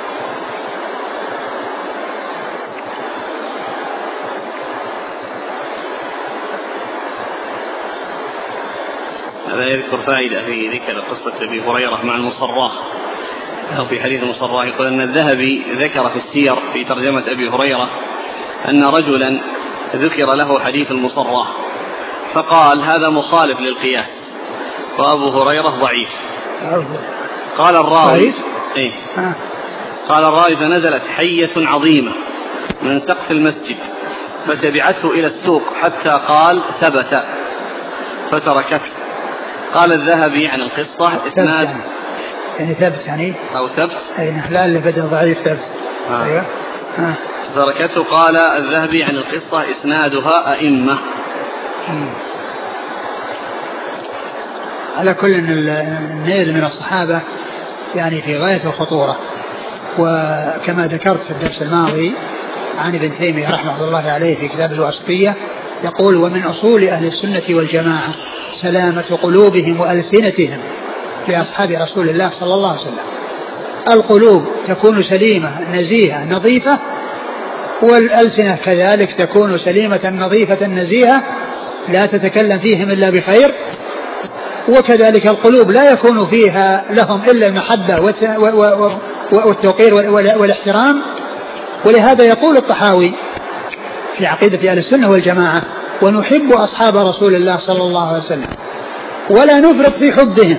Speaker 1: هذا يذكر فائدة في ذكر قصة أبي هريرة مع المصراة، أو في حديث المصراة يقول أن الذهبي ذكر في السير في ترجمة أبي هريرة أن رجلا ذكر له حديث المصراة فقال هذا مخالف للقياس وأبو هريرة ضعيف. قال الراوي قال الراوي فنزلت حية عظيمة من سقف المسجد فتبعته إلى السوق حتى قال ثبت فتركته. قال الذهبي عن القصة إسناد
Speaker 2: يعني ثبت يعني
Speaker 1: أو ثبت
Speaker 2: لا اللي بدأ ضعيف ثبت. أيوة.
Speaker 1: تركته. قال الذهبي عن القصة إسنادها أئمة.
Speaker 2: على كل النيل من الصحابة يعني في غاية الخطورة، وكما ذكرت في الدرس الماضي عن ابن تيمية رحمه الله عليه في كتاب الواسطية يقول ومن أصول أهل السنة والجماعة سلامة قلوبهم وألسنتهم لأصحاب رسول الله صلى الله عليه وسلم. القلوب تكون سليمة نزيهة نظيفة، والألسنة كذلك تكون سليمة نظيفة نزيهة لا تتكلم فيهم إلا بخير، وكذلك القلوب لا يكون فيها لهم إلا المحبة والتوقير والاحترام. ولهذا يقول الطحاوي في عقيدة أهل السنة والجماعة ونحب أصحاب رسول الله صلى الله عليه وسلم ولا نفرط في حبهم.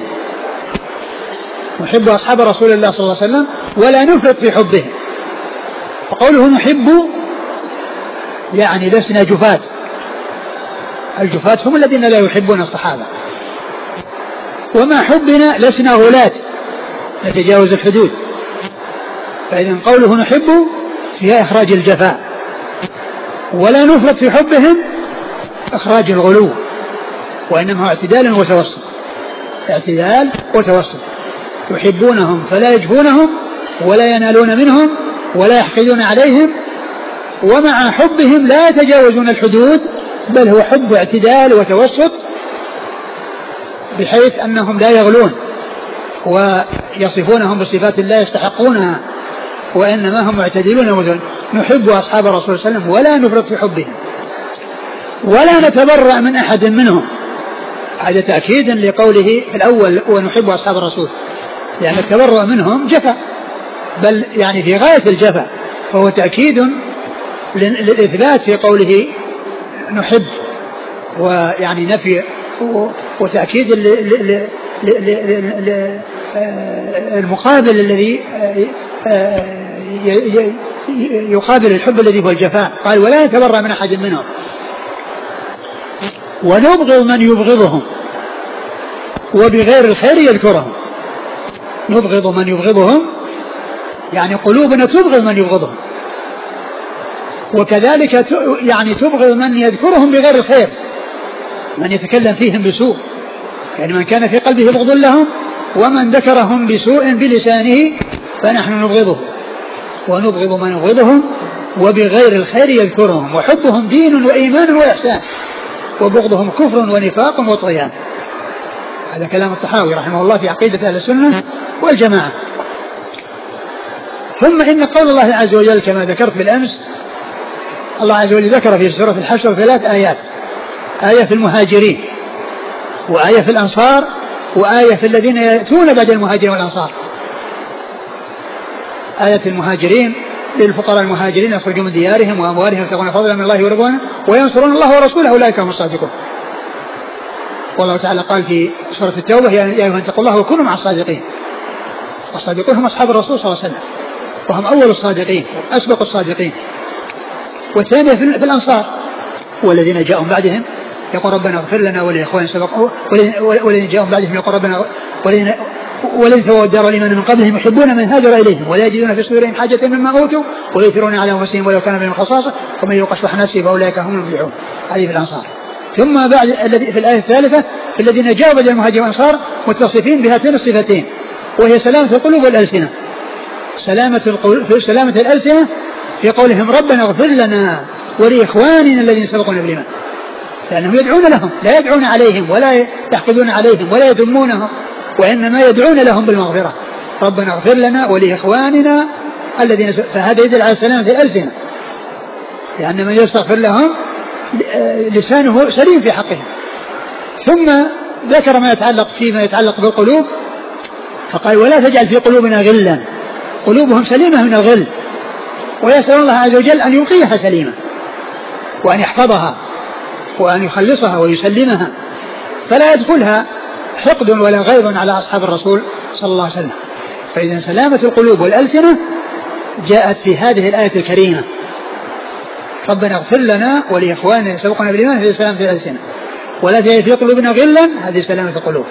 Speaker 2: نحب أصحاب رسول الله صلى الله عليه وسلم ولا نفرط في حبهم. فقوله نحب يعني لسنا جفاة، الجفاة هم الذين لا يحبون الصحابة، وما حبنا لسنا غلاة نتجاوز الحدود. فإذا قوله نحب فيها إخراج الجفاء، ولا نفرط في حبهم إخراج الغلو، وإنما اعتدال وتوسط، اعتدال وتوسط. يحبونهم فلا يجفونهم ولا ينالون منهم ولا يحقدون عليهم، ومع حبهم لا يتجاوزون الحدود، بل هو حب اعتدال وتوسط بحيث أنهم لا يغلون ويصفونهم بصفات الله يستحقونها وإنما هم معتدلون وزن. نحب أصحاب الرسول صلى الله عليه وسلم ولا نفرط في حبهم ولا نتبرأ من أحد منهم. هذا تأكيد لقوله في الأول ونحب أصحاب الرسول، يعني التبرؤ منهم جفا، بل يعني في غاية الجفا، فهو تأكيد للإثبات في قوله نحب، ويعني نفي وتأكيد المقابل الذي يقابل الحب الذي هو الجفاء. قال ولا نتبرأ من أحد منهم ونبغض من يبغضهم وبغير الخير يذكرهم. نبغض من يبغضهم يعني قلوبنا تبغض من يبغضهم، وكذلك يعني تبغض من يذكرهم بغير الخير، من يتكلم فيهم بسوء، يعني من كان في قلبه بغض لهم ومن ذكرهم بسوء بلسانه فنحن نبغضه. ونبغض من يبغضهم وبغير الخير يذكرهم. وحبهم دين وإيمان وإحسان وبغضهم كفر ونفاق وطغيان. هذا كلام الطحاوي رحمه الله في عقيدة أهل السنة والجماعة. ثم إن قول الله عز وجل كما ذكرت بالأمس، الله عز وجل ذكر في سورة الحشر 3 آيات: آية في المهاجرين، وآية في الأنصار، وآية في الذين يأتون بعد المهاجرين والأنصار. آية المهاجرين للفقراء المهاجرين يخرجون من ديارهم وأموالهم يبتغون فضلا من الله ورضوانه وينصرون الله ورسوله أولئك هم الصادقون. والله تعالى قال في سورة التوبة: يا أيها اتقوا الله وكونوا مع الصادقين. والصادقون هم أصحاب الرسول صلى الله عليه وسلم، وهم أول الصادقين وأسبق الصادقين. والثانية في الأنصار: والذين جاءوا بعدهم يقول ربنا اغفر لنا ولإخواننا سبقوا، والذين جاءوا بعدهم يقول ربنا والذين تبوأوا الدار والإيمان من قبلهم يحبون من هاجر إليهم ولا يجدون في صدورهم حاجة مما أوتوا ويؤثرون على أنفسهم ولو كان بهم خصاصة ومن يوق شح نفسه فأولئك هم المفلحون. هذه في الأنصار. ثم بعد الذي في الآية الثالثة: في الذين جاءوا بعد المهاجرين والأنصار متصفين بهاتين الصفتين، وهي سلامة القلوب والألسنة. سلامة الألسنة في قولهم ربنا اغفر لنا ولإخواننا الذين سبقونا بالإيمان، لأنهم يدعون لهم، لا يدعون عليهم ولا يحقدون عليهم ولا يذمونهم، وإنما يدعون لهم بالمغفرة. ربنا اغفر لنا ولإخواننا الذين فهذا يدل على سلامة الألسنة، لأن من يستغفر لهم لسانه سليم في حقهم. ثم ذكر ما يتعلق بالقلوب، فقال ولا تجعل في قلوبنا غلا. قلوبهم سليمة من الغل، ويسأل الله عز وجل أن يبقيها سليمة وأن يحفظها وأن يخلصها ويسلمها، فلا يدخلها حقد ولا غيظ على أصحاب الرسول صلى الله عليه وسلم. فإذا سلامة القلوب والألسنة جاءت في هذه الآية الكريمة: ربنا اغفر لنا ولإخواننا سبقنا بالإيمان، هذه سلامة الألسنة. ولا تجعل في قلوبنا غلا، هذه سلامة القلوب.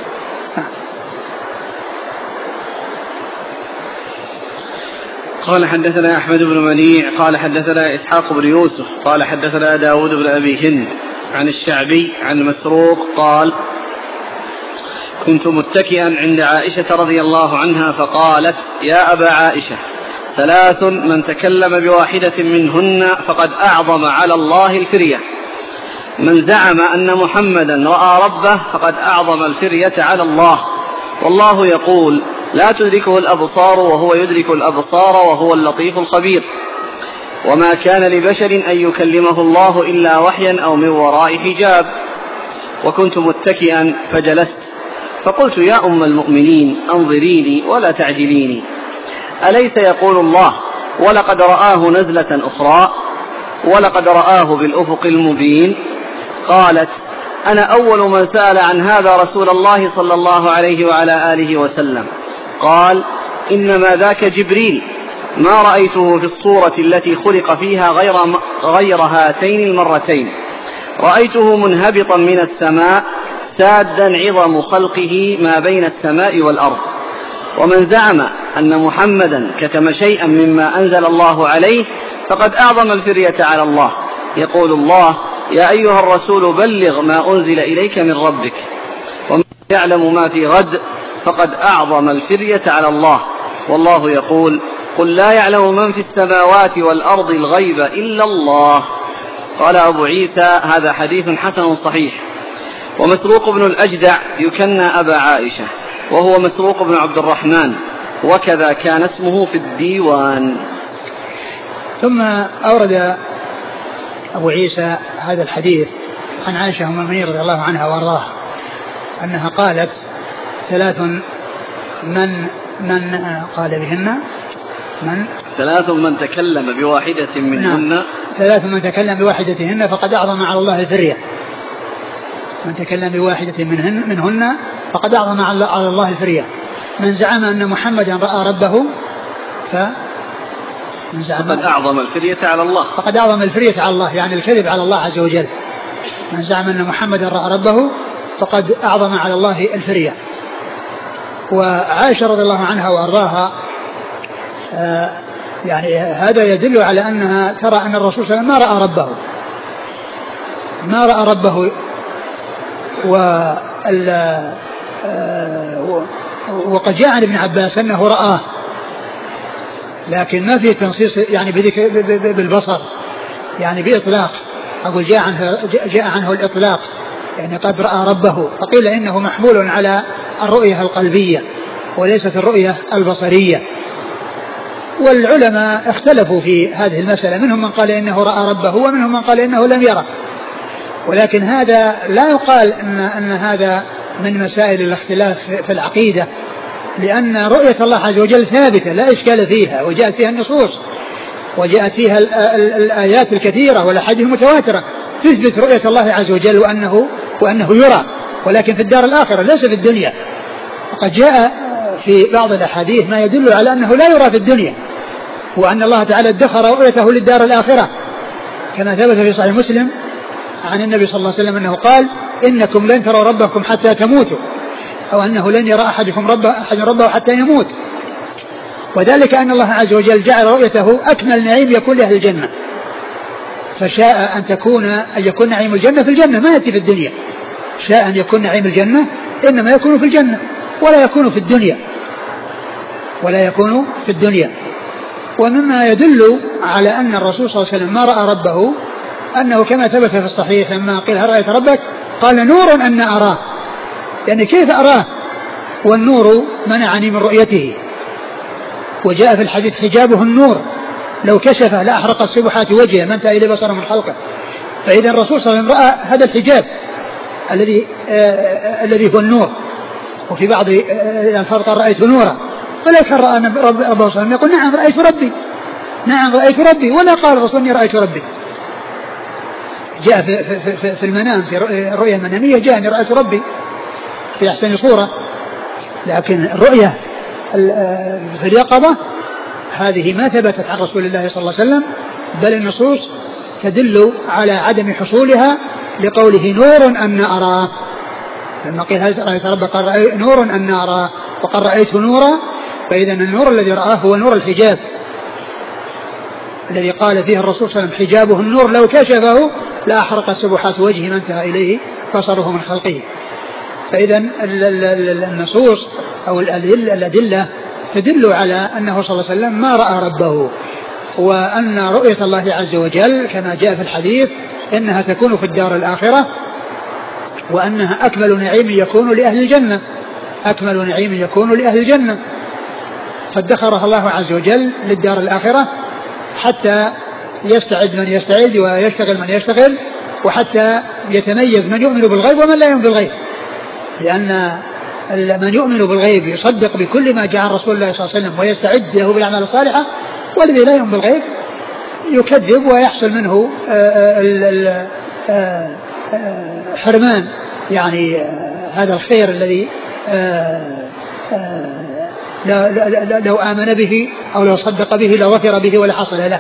Speaker 1: قال حدثنا أحمد بن منيع قال حدثنا إسحاق بن يوسف قال حدثنا داود بن أبي هند عن الشعبي عن مسروق قال: كنت متكئا عند عائشة رضي الله عنها فقالت: يا أبا عائشة، 3 من تكلم بواحدة منهن فقد أعظم على الله الفرية. من زعم أن محمدا رأى ربه فقد أعظم الفرية على الله، والله يقول: لا تدركه الأبصار وهو يدرك الأبصار وهو اللطيف الخبير. وما كان لبشر أن يكلمه الله إلا وحيا أو من وراء حجاب. وكنت متكئا فجلست فقلت: يا أم المؤمنين، أنظريني ولا تعجليني، أليس يقول الله: ولقد رآه نزلة أخرى ولقد رآه بالأفق المبين؟ قالت: أنا أول من سأل عن هذا رسول الله صلى الله عليه وعلى آله وسلم. قال: إنما ذاك جبريل، ما رأيته في الصورة التي خلق فيها غير هاتين المرتين، رأيته منهبطا من السماء سادا عظم خلقه ما بين السماء والأرض. ومن زعم أن محمدا كتم شيئا مما أنزل الله عليه فقد أعظم الفرية على الله. يقول الله: يا أيها الرسول بلغ ما أنزل إليك من ربك، ومن يعلم ما في غد فقد أعظم الفرية على الله. والله يقول: قل لا يعلم من في السماوات والأرض الغيب إلا الله. قال أبو عيسى: هذا حديث حسن صحيح. ومسروق بن الأجدع يكنى أبا عائشة، وهو مسروق بن عبد الرحمن، وكذا كان اسمه في الديوان.
Speaker 2: ثم أورد أبو عيسى هذا الحديث عن عائشة أم المؤمنين رضي الله عنها وأرضاها أنها قالت 3 من قال بهن
Speaker 3: 3 من تكلم بواحدة منهن
Speaker 2: 3 من تكلم بواحدتهن فقد أعظم على الله الفرية. من تكلم بواحدة منهن فقد أعظم على الله الفرية. من زعم أن محمدا رأى ربه
Speaker 3: فقد أعظم الفرية على الله.
Speaker 2: فقد أعظم الفرية على الله، يعني الكذب على الله عز وجل. من زعم أن محمدا رأى ربه فقد أعظم على الله الفرية. وعائشة رضي الله عنها وأرضاها يعني هذا يدل على أنها ترى أن الرسول صلى الله عليه وسلم ما رأى ربه وقد جاء عن ابن عباس أنه رآه، لكن ما فيه تنصيص يعني بالبصر، يعني بإطلاق. أقول جاء عنه الإطلاق، يعني قد رأى ربه، فقيل إنه محمول على الرؤية القلبية وليست الرؤية البصرية. والعلماء اختلفوا في هذه المسألة، منهم من قال إنه رأى ربه ومنهم من قال إنه لم يره، ولكن هذا لا يقال أن هذا من مسائل الاختلاف في العقيدة، لأن رؤية الله عز وجل ثابتة لا إشكال فيها، وجاءت فيها النصوص وجاءت فيها الآيات الكثيرة والأحاديث المتواترة تثبت رؤية الله عز وجل وأنه يرى، ولكن في الدار الآخرة ليس في الدنيا. وقد جاء في بعض الأحاديث ما يدل على أنه لا يرى في الدنيا، وأن الله تعالى ادخر رؤيته للدار الآخرة، كما ثبت في صحيح مسلم عن النبي صلى الله عليه وسلم أنه قال: إنكم لن تروا ربكم حتى تموتوا، أو أنه لن يرى أحد ربه حتى يموت. وذلك أن الله عز وجل جعل رؤيته أكمل نعيم يكون لأهل الجنة، فشاء أن يكون نعيم الجنة في الجنة، ما يأتي في الدنيا. شاء أن يكون نعيم الجنة إنما يكون في الجنة ولا يكون في الدنيا. ومما يدل على أن الرسول صلى الله عليه وسلم ما رأى ربه أنه كما ثبت في الصحيح لما قيل: هل رأيت ربك؟ قال: نور أن أراه. يعني كيف أراه والنور منعني من رؤيته؟ وجاء في الحديث: حجابه النور، لو كشفه لأحرقت سبحات وجهه ما انتهى إلى بصره من خلقه. فإذا الرسول صلى الله عليه وسلم رأى هذا الحجاب الذي هو النور. وفي بعض الألفاظ قال: رأيت نورا، ولكن رأى ربه صلى الله عليه وسلم يقول: نعم رأيت ربي، ولا قال الرسول: إني رأيت ربي. جاء في المنام، في الرؤيا المنامية جاء: إني رأيت ربي في أحسن صورة. لكن الرؤية في اليقظة هذه ما ثبتت عن رسول الله صلى الله عليه وسلم، بل النصوص تدل على عدم حصولها لقوله: نور أن أراه. لما قيل: هل رأيت ربك؟ قال: نور أن أراه، وقال: رأيت نورا. فإذا النور الذي رآه هو نور الحجاب الذي قال فيه الرسول صلى الله عليه وسلم: حجابه النور، لو كشفه لأحرق سبحات وجهه ما انتهى إليه بصره من خلقه. فإذا النصوص أو الأدلة تدل على أنه صلى الله عليه وسلم ما رأى ربه، وأن رؤية الله عز وجل كما جاء في الحديث إنها تكون في الدار الآخرة، وأنها أكمل نعيم يكون لأهل الجنة، فادخرها الله عز وجل للدار الآخرة حتى يستعد من يستعد ويشتغل من يشتغل، وحتى يتميز من يؤمن بالغيب ومن لا يؤمن بالغيب. لأن من يؤمن بالغيب يصدق بكل ما جاء عن رسول الله صلى الله عليه وسلم ويستعد له بالأعمال الصالحة، والذي لا يؤمن بالغيب يكذب ويحصل منه حرمان يعني هذا الخير الذي لو آمن به أو لو صدق به لظفر به ولا حصل له.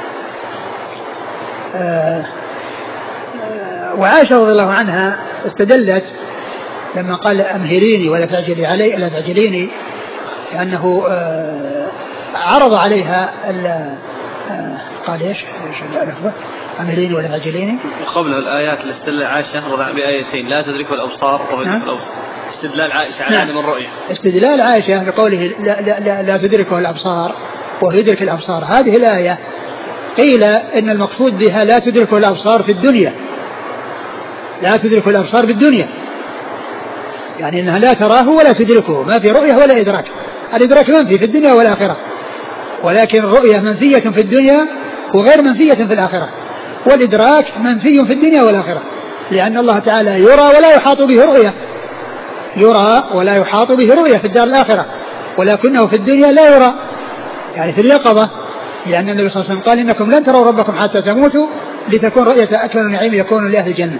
Speaker 2: وعائشة رضي الله عنها استدلت لما قال: أمهليني ولا تعجليني، لأنه عرض عليها قال: إيش اللفظة؟ أمهليني ولا تعجليني.
Speaker 3: وقبله الآيات اللي استدل عائشة بآيتين: لا تدركه الأبصار وهو يدرك الأبصار. استدلال عائشة على عدم الرؤية.
Speaker 2: استدلال عائشة بقوله لا تدركه الأبصار وهو يدرك الأبصار، هذه الآية قيل إن المقصود بها لا تدركه الأبصار في الدنيا، لا تدركه الأبصار بالدنيا، يعني إنها لا تراه ولا تدركه، ما في رؤية ولا إدراك. الإدراك منفي في الدنيا والآخرة، ولكن الرؤية منفية في الدنيا وغير منفية في الآخرة، والإدراك منفي في الدنيا والآخرة، لأن الله تعالى يرى ولا يحاط به رؤية، يرى ولا يحاط به رؤية في الدار الآخرة، ولكنه في الدنيا لا يرى، يعني في اليقظة، لأن النبي صلى الله عليه وسلم قال إنكم لن تروا ربكم حتى تموتوا لتكون رؤية أكمل النعيم يكون لأهل الجنة.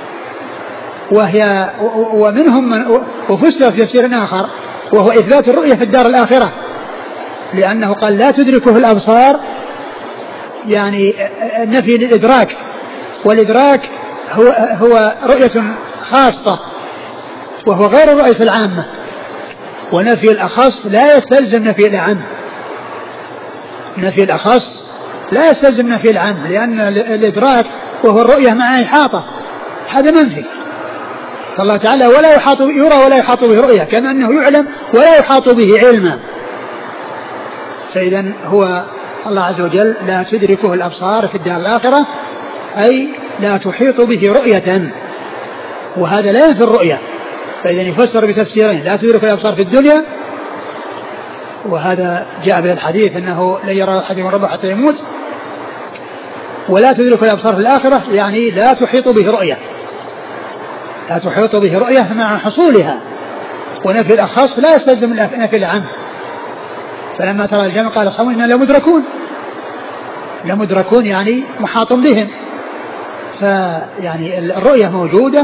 Speaker 2: ومنهم من وفسر في تفسير آخر وهو إثبات الرؤية في الدار الآخرة، لأنه قال لا تدركه الأبصار، يعني نفي للإدراك، والإدراك هو رؤية خاصة وهو غير الرؤية العامة، ونفي الأخص لا يستلزم نفي العام، نفي الأخص لا يستلزم نفي العام، لأن الإدراك وهو الرؤية مع إحاطة هذا منفي. فالله تعالى ولا يحاط يرى ولا يحاط به رؤية، كما أنه يعلم ولا يحاط به علما. فإذا هو الله عز وجل لا تدركه الأبصار في الدار الآخرة، أي لا تحيط به رؤية، وهذا لا ينفي الرؤية. فإذا يفسر بتفسيرين: لا تدرك الأبصار في الدنيا، وهذا جاء به الحديث أنه لا يرى أحدهم ربه حتى يموت، ولا تدرك الأبصار في الآخرة يعني لا تحيط به رؤية، لا تحيط به رؤية مع حصولها، ونفي الأخص لا يستلزم نفي العام. فلما ترى الجمع قال أصحابه إننا لمدركون يعني محاط بهم، فيعني الرؤية موجودة،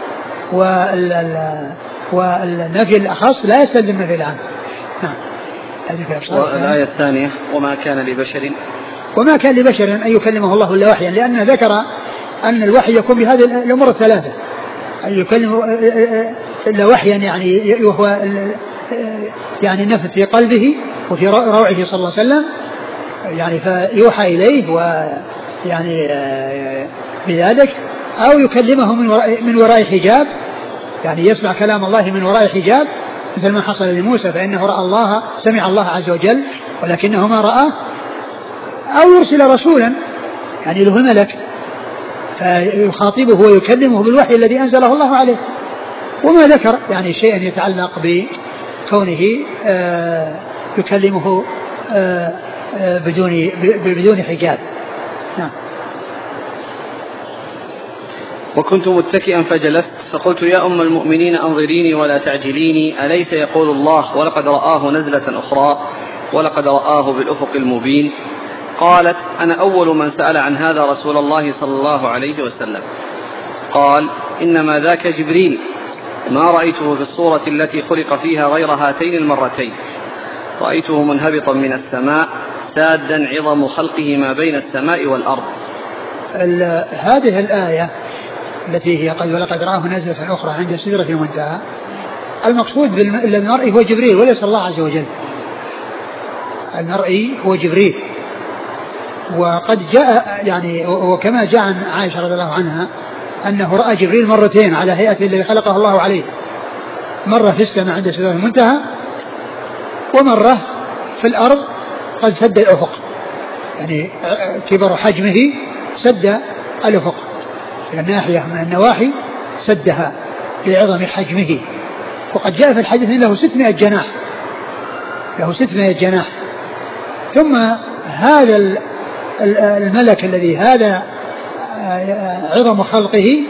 Speaker 2: والنفي الأخص لا يستلزم نفي العام. نعم.
Speaker 1: والآية الثانية: وما كان لبشر
Speaker 2: أن يكلمه الله إلا وحيا، لأنه ذكر أن الوحي يكون بهذه الأمور الثلاثة: أن يكلمه إلا وحيا يعني وهو يعني نفث في قلبه وفي روعه صلى الله عليه وسلم، يعني فيوحى إليه ويعني بذلك، أو يكلمه من وراء حجاب، يعني يسمع كلام الله من وراء حجاب، مثل ما حصل لموسى فإنه رأى الله، سمع الله عز وجل ولكنه ما رآه، أو يرسل رسولا يعني له ملك فيخاطبه ويكلمه بالوحي الذي أنزله الله عليه. وما ذكر يعني شيئا يتعلق بكونه يكلمه بدون حجاب. نعم.
Speaker 1: وكنت متكئا فجلست فقلت: يا أم المؤمنين أنظريني ولا تعجليني، أليس يقول الله ولقد رآه نزلة أخرى ولقد رآه بالأفق المبين؟ قالت: أنا أول من سأل عن هذا رسول الله صلى الله عليه وسلم. قال: إنما ذاك جبريل، ما رأيته في الصورة التي خلق فيها غير هاتين المرتين، رأيته منهبطا من السماء سادا عظم خلقه ما بين السماء والأرض.
Speaker 2: هذه الآية التي هي ولقد رآه نزلة أخرى عند سدرة المنتهى، المقصود بالمرئي هو جبريل وليس الله عز وجل، المرئي هو جبريل. وقد جاء يعني وكما جاء عن عائشة رضي الله عنها أنه رأى جبريل مرتين على هيئة الذي خلقه الله عليه، مرة في السماء عند سدرة المنتهى، ومرة في الأرض قد سد الأفق، يعني كبر حجمه سد الأفق، الناحية من النواحي سدها لعظم حجمه. وقد جاء في الحديث له 600 جناح، له 600 جناح. ثم هذا الملك الذي هذا عظم خلقه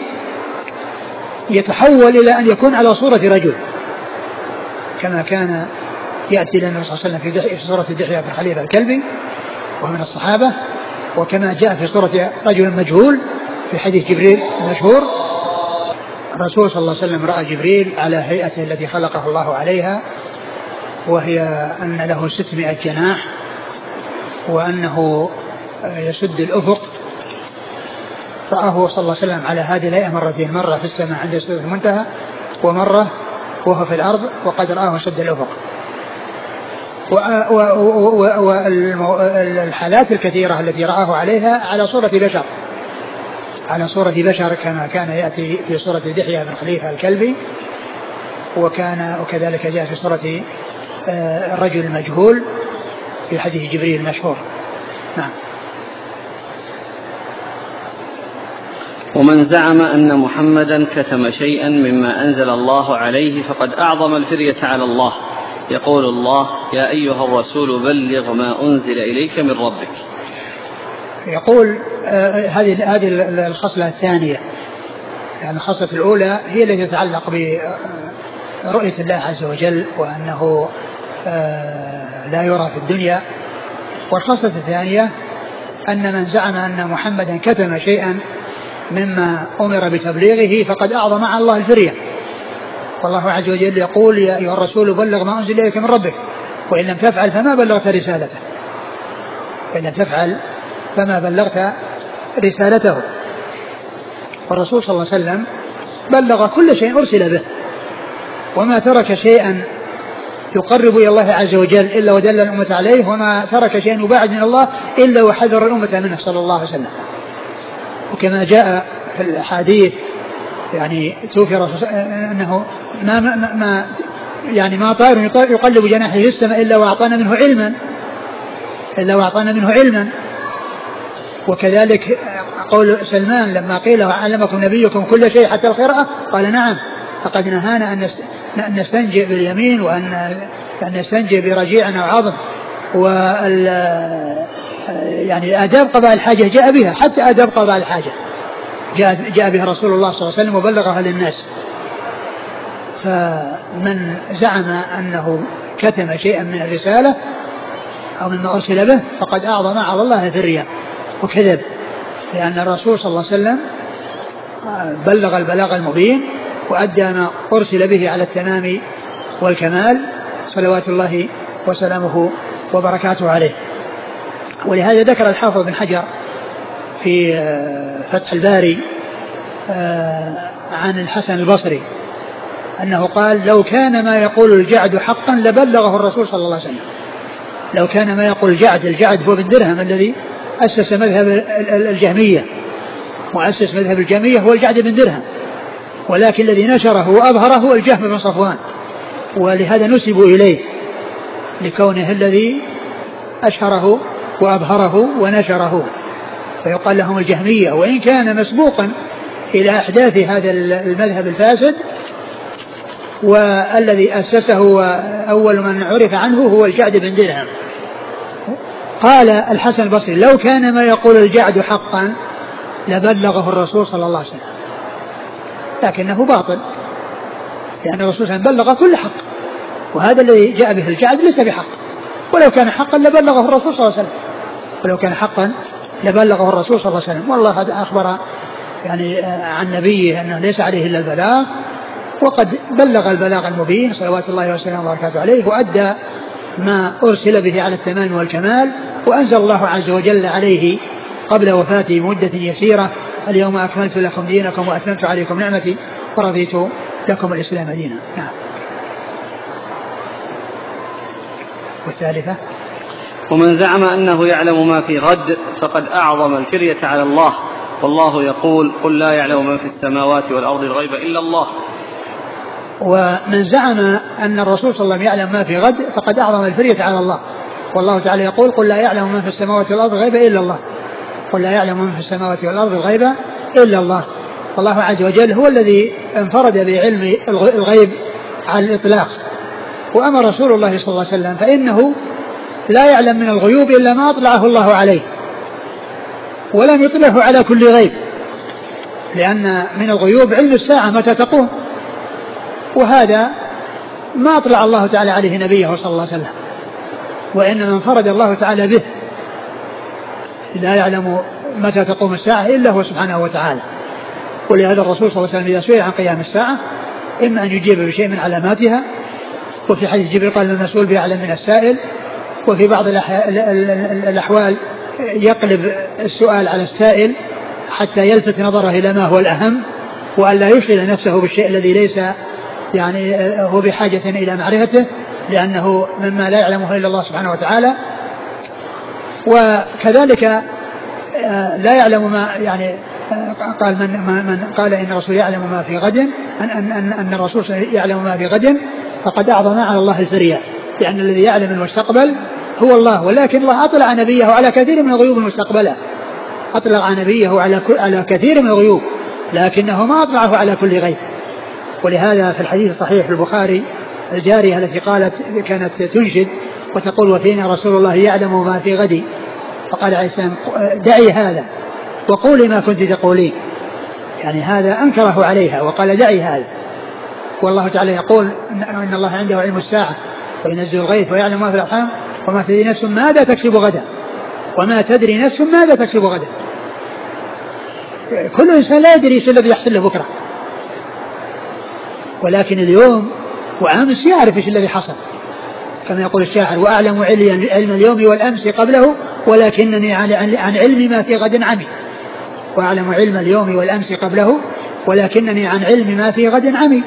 Speaker 2: يتحول إلى أن يكون على صورة رجل، كما كان يأتي لنا صلى الله عليه وسلم في صورة دحية بن خليفة الكلبي وهو من الصحابة، وكما جاء في صورة رجل مجهول في حديث جبريل المشهور. الرسول صلى الله عليه وسلم رأى جبريل على هيئته التي خلقه الله عليها، وهي أن له 600 جناح، وأنه يسد الأفق. رآه صلى الله عليه وسلم على هذه الهيئة مرتين، مرة في السماء عند سدرة المنتهى، ومرة وهو في الأرض وقد رآه سد الأفق. والحالات الكثيرة التي رآه عليها على صورة بشر، على صورة بشر، كما كان يأتي في صورة دحية بن خليفة الكلبي، وكذلك جاء في صورة الرجل المجهول في حديث جبريل المشهور. نعم.
Speaker 1: ومن زعم أن محمدا كتم شيئا مما أنزل الله عليه فقد أعظم الفرية على الله. يقول الله: يا أيها الرسول بلغ ما أنزل إليك من ربك.
Speaker 2: يقول هذه الخصلة الثانية، يعني الخصلة الأولى هي التي تتعلق برؤية الله عز وجل وأنه لا يرى في الدنيا. والخصلة الثانية أن من زعم أن محمدا كتم شيئا مما أمر بتبليغه فقد أعظم على الله الفرية. والله عز وجل يقول يا أيها الرسول بلغ ما أنزل إليك من ربك وإن لم تفعل فما بلغت رسالته، وإن لم تفعل فما بلغت رسالته. والرسول صلى الله عليه وسلم بلغ كل شيء أرسل به، وما ترك شيئا يقرب إلى الله عز وجل إلا ودل الأمة عليه، وما ترك شيئا يباعد من الله إلا وحذر الأمة منه صلى الله عليه وسلم. وكما جاء في الحديث يعني توفي رسول أنه ما طائر يقلب جناحه في السماء إلا وأعطانا منه علما. وكذلك قول سلمان لما قيل علمكم نبيكم كل شيء حتى القراءة قال نعم، فقد نهانا أن نستنجئ باليمين وأن نستنجئ برجيع أو عظم. يعني آداب قضاء الحاجة جاء بها، حتى آداب قضاء الحاجة جاء بها رسول الله صلى الله عليه وسلم وبلغها للناس. فمن زعم أنه كتم شيئا من الرسالة أو مما أرسل به فقد أعظم على الله فريا وكذب، لأن الرسول صلى الله عليه وسلم بلغ البلاغ المبين وأدى ما أرسل به على التمام والكمال صلوات الله وسلامه وبركاته عليه. ولهذا ذكر الحافظ بن حجر في فتح الباري عن الحسن البصري أنه قال لو كان ما يقول الجعد حقا لبلغه الرسول صلى الله عليه وسلم. لو كان ما يقول الجعد هو بن درهم الذي أسس مذهب الجهمية، مؤسس مذهب الجهمية هو الجعد بن درهم، ولكن الذي نشره وأظهره الجهم بن صفوان، ولهذا نسبوا إليه لكونه الذي أشهره وأظهره ونشره، فيقال لهم الجهمية، وإن كان مسبوقا إلى أحداث هذا المذهب الفاسد، والذي أسسه وأول من عرف عنه هو الجعد بن درهم. قال الحسن البصري لو كان ما يقول الجعد حقا لبلغه الرسول صلى الله عليه وسلم، لكنه باطل، لأن الرسول صلى الله عليه وسلم بلغ كل حق، وهذا الذي جاء به الجعد ليس بحق. ولو كان حقا لبلغه الرسول صلى الله عليه وسلم، ولو كان حقا لبلغه الرسول صلى الله عليه وسلم. والله أخبر يعني عن نبيه أنه ليس عليه إلا البلاغ، وقد بلغ البلاغ المبين صلوات الله وسلامه وبركاته عليه، وأدى ما أرسل به على التمام والكمال. وأنزل الله عز وجل عليه قبل وفاته مدة يسيرة اليوم أكملت لكم دينكم وأتممت عليكم نعمتي ورضيت لكم الإسلام دينا. نعم. والثالثة
Speaker 3: ومن زعم أنه يعلم ما في غد فقد أعظم الفرية على الله، والله يقول قل لا يعلم من في السماوات والأرض الغيب إلا الله.
Speaker 2: ومن زعم أن الرسول صلى الله عليه وسلم يعلم ما في غد فقد أعظم الفرية على الله، والله تعالى يقول قل لا يعلم من في السماوات والأرض الغيب إلا الله، قل لا يعلم من في السماوات والأرض الغيب إلا الله. والله عز وجل هو الذي انفرد بعلم الغيب على الإطلاق، وأما رسول الله صلى الله عليه وسلم فإنه لا يعلم من الغيوب إلا ما أطلعه الله عليه، ولم يطلعه على كل غيب، لأن من الغيوب علم الساعة متى تقوم، وهذا ما أطلع الله تعالى عليه نبيه صلى الله عليه وسلم، وإنما انفرد الله تعالى به، لا يعلم متى تقوم الساعة إلا هو سبحانه وتعالى. ولهذا الرسول صلى الله عليه وسلم إذا سئل عن قيام الساعة إما أن يجيب بشيء من علاماتها، وفي حديث جبريل قال المسؤول بأعلم من السائل، وفي بعض الأحوال يقلب السؤال على السائل حتى يلفت نظره إلى ما هو الأهم، وأن لا يشغل نفسه بالشيء الذي ليس يعني هو بحاجة إلى معرفته، لأنه مما لا يعلمه إلا الله سبحانه وتعالى. وكذلك لا يعلم ما يعني قال من قال إن الرسول يعلم ما في غد، أن الرسول يعلم ما في غد فقد أعظم على الله الفرية، لأن الذي يعلم المستقبل هو الله، ولكن الله أطلع نبيه على كثير من الغيوب المستقبلة، أطلع نبيه على كثير من الغيوب، لكنه ما أطلعه على كل غيب. ولهذا في الحديث الصحيح في البخاري الجارية التي قالت كانت تنشد وتقول وفينا رسول الله يعلم ما في غد، فقال عليه السلام دعي هذا وقولي ما كنت تقولين، يعني هذا أنكره عليها وقال دعي هذا. والله تعالى يقول إن الله عنده علم الساعة وينزل الغيث ويعلم ما في الأرحام وما تدري نفس ماذا تكسب غدا وما تدري نفس ماذا تكسب غدا. كل إنسان لا يدري ايش الذي يحصل له بكرة، ولكن اليوم وأمس يعرف ايش الذي حصل، كما يقول الشاعر وأعلم علم اليوم والأمس قبله ولكنني عن علم ما في غد عمي. وأعلم علم اليوم والأمس قبله ولكنني عن علم ما في غد عمي.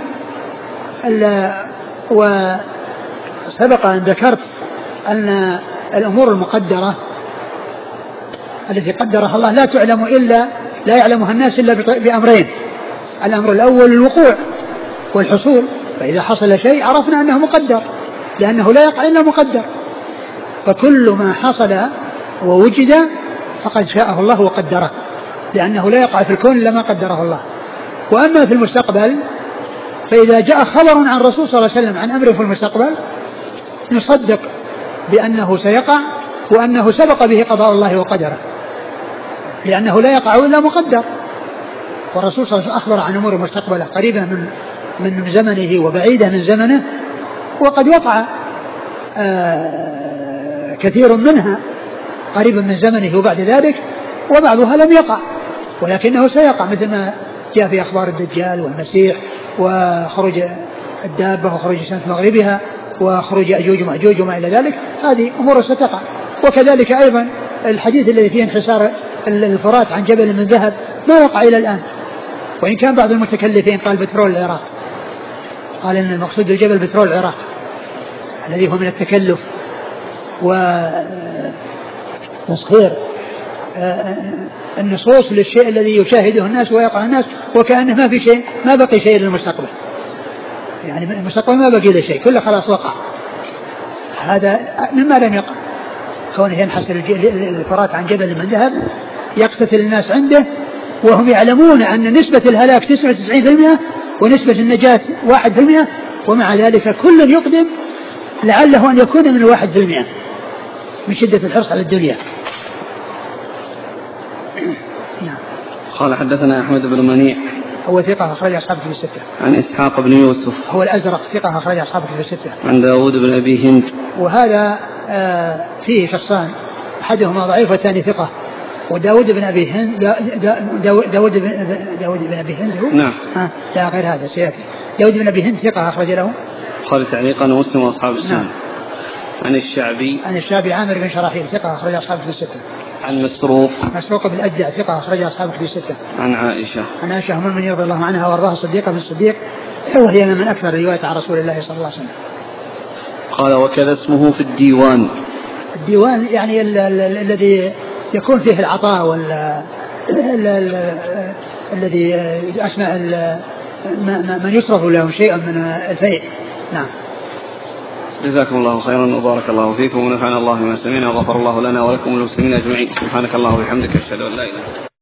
Speaker 2: وسبق أن ذكرت أن الأمور المقدرة التي قدرها الله لا يعلمها الناس إلا بأمرين. الأمر الأول الوقوع والحصول، فإذا حصل شيء عرفنا أنه مقدر لأنه لا يقع إلا مقدر، فكل ما حصل ووجد فقد شاءه الله وقدره لأنه لا يقع في الكون إلا ما قدره الله. وأما في المستقبل فإذا جاء خبر عن الرسول صلى الله عليه وسلم عن أمره في المستقبل نصدق بأنه سيقع وأنه سبق به قضاء الله وقدره لأنه لا يقع إلا مقدر. والرسول صلى الله عليه وسلم أخبر عن أمور مستقبله قريبة من زمنه وبعيدة من زمنه، وقد وقع كثير منها قريبا من زمنه وبعد ذلك، وبعضها لم يقع ولكنه سيقع، مثل ما جاء في أخبار الدجال والمسيح وخروج الدابة وخروج شمس مغربها وخروج أجوج ومأجوج وما إلى ذلك، هذه أمور ستقع. وكذلك أيضا الحديث الذي فيه انحسار الفرات عن جبل من ذهب ما وقع إلى الآن، وإن كان بعض المتكلفين قال بترول العراق، قال إن المقصود بالجبل بترول العراق الذي هو من التكلف وتسخير النصوص للشيء الذي يشاهده الناس ويقع الناس، وكأنه ما في شيء، ما بقي شيء للمستقبل، يعني المستقبل ما بقي له شيء، كله خلاص وقع. هذا مما لم يقع، كونه ينحسر الفرات عن جبل من ذهب يقتتل الناس عنده وهم يعلمون أن نسبة الهلاك 99% ونسبة النجاة 1%، ومع ذلك كل يقدم لعله أن يكون من 1% من شدة الحرص على الدنيا.
Speaker 1: نعم. قال حدثنا أحمد بن منيع
Speaker 2: هو ثقة أخرج أصحاب كتب الستة.
Speaker 1: عن إسحاق بن يوسف
Speaker 2: هو الأزرق ثقة أخرج أصحاب كتب الستة.
Speaker 1: عن داود بن أبي هند.
Speaker 2: وهذا فيه شخصان أحدهما ضعيف والثاني ثقة. وداود بن أبي هند داود بن أبي هند هو؟
Speaker 1: نعم.
Speaker 2: لا غير هذا سيأتي. داود بن أبي هند ثقة أخرج له
Speaker 1: قال تعليقا مسلم وأصحاب السنن.
Speaker 2: نعم.
Speaker 1: عن الشعبي
Speaker 2: عامر بن شراحيل ثقة أخرج أصحاب كتب الستة.
Speaker 1: عن مسروق
Speaker 2: بن الأجدع ثقة أخرج أصحاب كتب الستة.
Speaker 1: عن عائشة
Speaker 2: أم المؤمنين رضي الله عنها وارضاها الصديقة بن الصديق، وهي من أكثر رواية عن رسول الله صلى الله عليه وسلم.
Speaker 1: قال وكذا اسمه في الديوان
Speaker 2: يعني الذي يكون فيه العطاء الذي أسمع من يصرف له شيئا من الفيء. نعم.
Speaker 1: جزاكم الله خيرا وبارك الله فيكم ونفعنا الله بما سمعنا وغفر الله لنا ولكم وللمسلمين أجمعين. سبحانك اللهم وبحمدك أشهد أن لا إله إلا أنت.